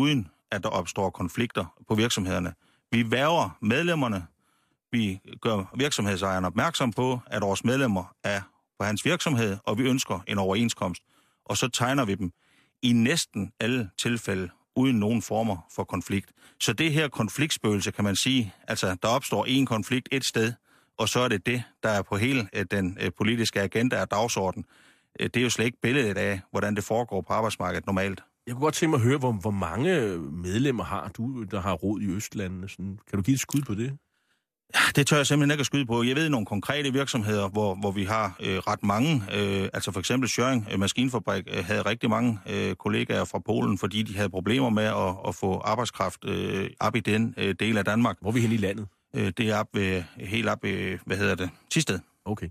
[SPEAKER 7] at der opstår konflikter på virksomhederne. Vi værger medlemmerne, vi gør virksomhedsejeren opmærksom på, at vores medlemmer er på hans virksomhed, og vi ønsker en overenskomst. Og så tegner vi dem i næsten alle tilfælde uden nogen former for konflikt. Så det her konfliktspøgelse, kan man sige, altså der opstår en konflikt et sted, og så er det det, der er på hele den politiske agenda og dagsorden. Det er jo slet ikke billedet af, hvordan det foregår på arbejdsmarkedet normalt.
[SPEAKER 4] Jeg kunne godt tænke mig at høre, hvor, hvor mange medlemmer har du, der har rod i Østlandene? Sådan, kan du give et skud på det?
[SPEAKER 7] Ja, det tør jeg simpelthen ikke at skyde på. Jeg ved nogle konkrete virksomheder, hvor, hvor vi har øh, ret mange. Øh, altså for eksempel Schøring øh, Maskinfabrik øh, havde rigtig mange øh, kollegaer fra Polen, fordi de havde problemer med at, at få arbejdskraft øh, op i den øh, del af Danmark.
[SPEAKER 4] Hvor er vi hen i landet?
[SPEAKER 7] Øh, det er op ved, helt op ved, hvad hedder det, Thisted.
[SPEAKER 4] Okay.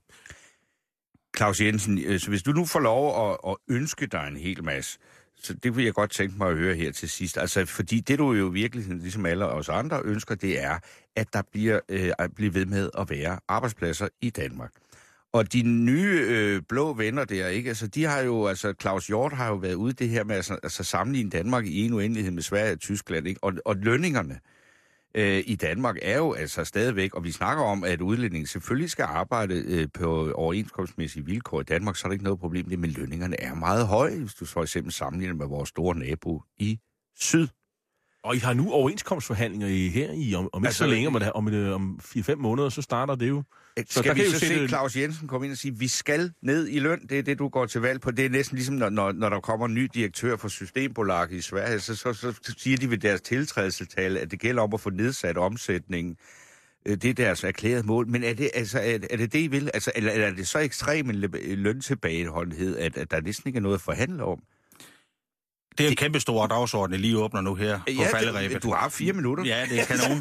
[SPEAKER 5] Claus Jensen, så hvis du nu får lov at, at ønske dig en hel masse, så det vil jeg godt tænke mig at høre her til sidst. Altså, fordi det du jo virkelig, ligesom alle os andre ønsker, det er, at der bliver, øh, bliver ved med at være arbejdspladser i Danmark. Og de nye øh, blå venner der, ikke? Altså, de har jo, altså, Claus Hjort har jo været ude det her med altså, altså sammenligne Danmark i en uendelighed med Sverige og Tyskland, ikke? Og, og lønningerne øh, i Danmark er jo altså stadigvæk, og vi snakker om, at udlændingen selvfølgelig skal arbejde øh, på overenskomstmæssige vilkår i Danmark, så er der ikke noget problem det, men lønningerne er meget høje, hvis du for eksempel sammenligner med vores store nabo i syd.
[SPEAKER 4] Og I har nu overenskomstforhandlinger i, her i om, om ikke
[SPEAKER 7] Altså,
[SPEAKER 4] så længe, om, det, om, et, om fire fem måneder, så starter det jo.
[SPEAKER 5] Så skal vi så se det... Claus Jensen komme ind og sige, at vi skal ned i løn, det er det, du går til valg på. Det er næsten ligesom, når, når, når der kommer en ny direktør for Systembolaget i Sverige, så, så, så, så siger de ved deres tiltrædelsestale, at det gælder om at få nedsat omsætningen. Det er deres erklærede mål. Men er det, altså, er, er det det, I vil? Altså, eller, eller er det så ekstrem en løntilbageholdenhed, at, at der næsten ikke er noget at forhandle om?
[SPEAKER 7] Det er en kæmpe stor dagsorden, jeg lige åbner nu her på
[SPEAKER 5] ja,
[SPEAKER 7] falderæbet.
[SPEAKER 5] Du har fire minutter.
[SPEAKER 7] Ja, det er kanon.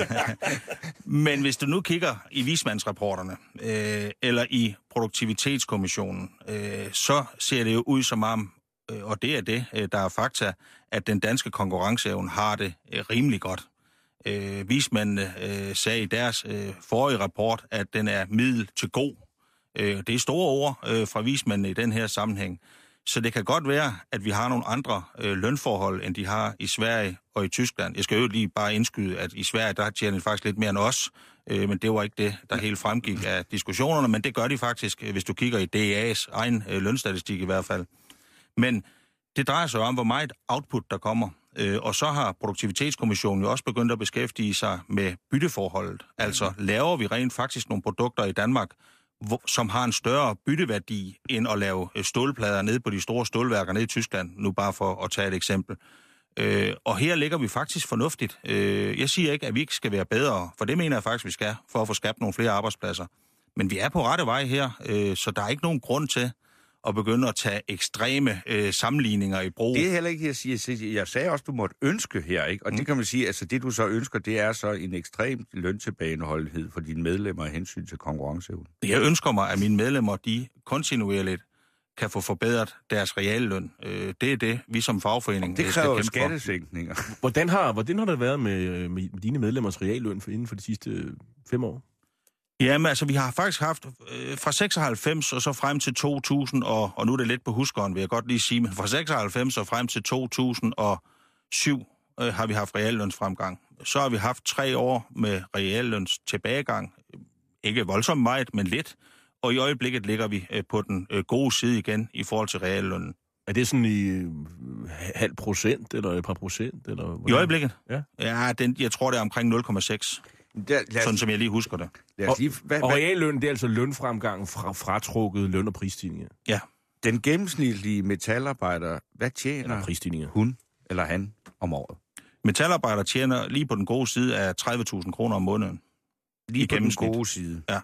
[SPEAKER 7] Men hvis du nu kigger i vismandsrapporterne, øh, eller i Produktivitetskommissionen, øh, så ser det jo ud som om, øh, og det er det, øh, der er fakta, at den danske konkurrenceevne har det øh, rimelig godt. Øh, vismændene øh, sagde i deres øh, forrige rapport, at den er middel til god. Øh, det er store ord øh, fra vismændene i den her sammenhæng. Så det kan godt være, at vi har nogle andre øh, lønforhold, end de har i Sverige og i Tyskland. Jeg skal jo lige bare indskyde, at i Sverige, der tjener de faktisk lidt mere end os, øh, men det var ikke det, der helt fremgik af diskussionerne, men det gør de faktisk, hvis du kigger i D A A's egen øh, lønstatistik i hvert fald. Men det drejer sig om, hvor meget output der kommer, øh, og så har Produktivitetskommissionen jo også begyndt at beskæftige sig med bytteforholdet. Altså laver vi rent faktisk nogle produkter i Danmark, som har en større bytteværdi end at lave stålplader nede på de store stålværker nede i Tyskland, nu bare for at tage et eksempel. Øh, og her ligger vi faktisk fornuftigt. Øh, jeg siger ikke, at vi ikke skal være bedre, for det mener jeg faktisk, vi skal, for at få skabt nogle flere arbejdspladser. Men vi er på rette vej her, øh, så der er ikke nogen grund til at begynde at tage ekstreme øh, sammenligninger i brug.
[SPEAKER 5] Det er heller ikke, jeg siger. Jeg sagde også, du måtte ønske her, ikke? Og mm. det kan man sige, altså det du så ønsker, det er så en ekstrem løntilbageholdenhed for dine medlemmer af hensyn til konkurrenceevne.
[SPEAKER 7] Jeg ønsker mig, at mine medlemmer, de kontinuerligt kan få forbedret deres realløn. Øh, det er det, vi som fagforening
[SPEAKER 5] det kræver jo skattesænkninger.
[SPEAKER 4] Hvordan har, hvordan har det været med, med dine medlemmers realløn for, inden for de sidste fem år?
[SPEAKER 7] Jamen altså, vi har faktisk haft øh, fra seksoghalvfems og så frem til to tusind, og, og nu er det lidt på huskeren, vil jeg godt lige sige, men fra seksoghalvfems og frem til to tusind og syv øh, har vi haft reallønsfremgang. Så har vi haft tre år med realløns tilbagegang. Ikke voldsomt meget, men lidt. Og i øjeblikket ligger vi øh, på den øh, gode side igen i forhold til reallønnen.
[SPEAKER 4] Er det sådan i øh, halv procent, eller et par procent? Eller hvordan?
[SPEAKER 7] I øjeblikket?
[SPEAKER 4] Ja.
[SPEAKER 7] Ja, den, jeg tror, det er omkring nul komma seks. Der, sådan som jeg lige husker det.
[SPEAKER 4] Og, hvad, og realløn, det er altså lønfremgang fra fratrukket løn- og prisstigninger?
[SPEAKER 7] Ja.
[SPEAKER 5] Den gennemsnitlige metalarbejder, hvad tjener
[SPEAKER 4] prisstigninger
[SPEAKER 5] hun eller han om året?
[SPEAKER 7] Metalarbejder tjener lige på den gode side af tredive tusind kroner om måneden.
[SPEAKER 5] Lige på den gode side?
[SPEAKER 7] Ja.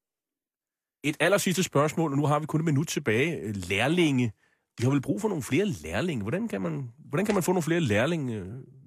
[SPEAKER 4] Et aller sidste spørgsmål, og nu har vi kun et minut tilbage. Lærlinge. Vi har vel brug for nogle flere lærlinge. Hvordan kan man, hvordan kan man få nogle flere lærlinge?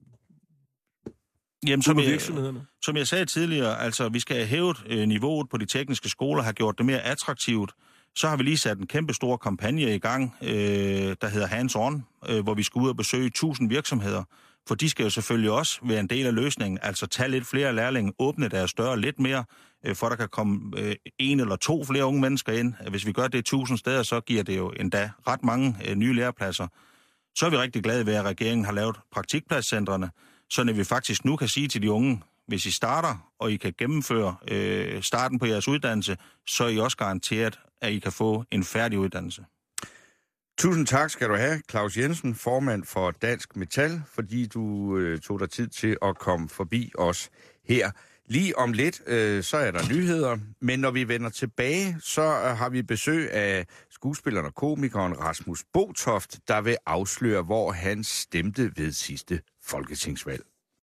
[SPEAKER 7] Jamen, som jeg, som jeg sagde tidligere, altså vi skal have hævet øh, niveauet på de tekniske skoler, have gjort det mere attraktivt. Så har vi lige sat en kæmpe stor kampagne i gang, øh, der hedder Hands On, øh, hvor vi skal ud og besøge tusind virksomheder. For de skal jo selvfølgelig også være en del af løsningen, altså tage lidt flere lærlinge, åbne deres døre lidt mere, øh, for der kan komme øh, en eller to flere unge mennesker ind. Hvis vi gør det tusind steder, så giver det jo endda ret mange øh, nye lærepladser. Så er vi rigtig glade ved, at regeringen har lavet praktikpladscentrene, så vi faktisk nu kan sige til de unge, hvis I starter, og I kan gennemføre øh, starten på jeres uddannelse, så er I også garanteret, at I kan få en færdig uddannelse.
[SPEAKER 5] Tusind tak skal du have, Claus Jensen, formand for Dansk Metal, fordi du øh, tog dig tid til at komme forbi os her. Lige om lidt, øh, så er der nyheder, men når vi vender tilbage, så øh, har vi besøg af skuespilleren og komikeren Rasmus Botoft, der vil afsløre, hvor han stemte ved sidste folketingsvalg.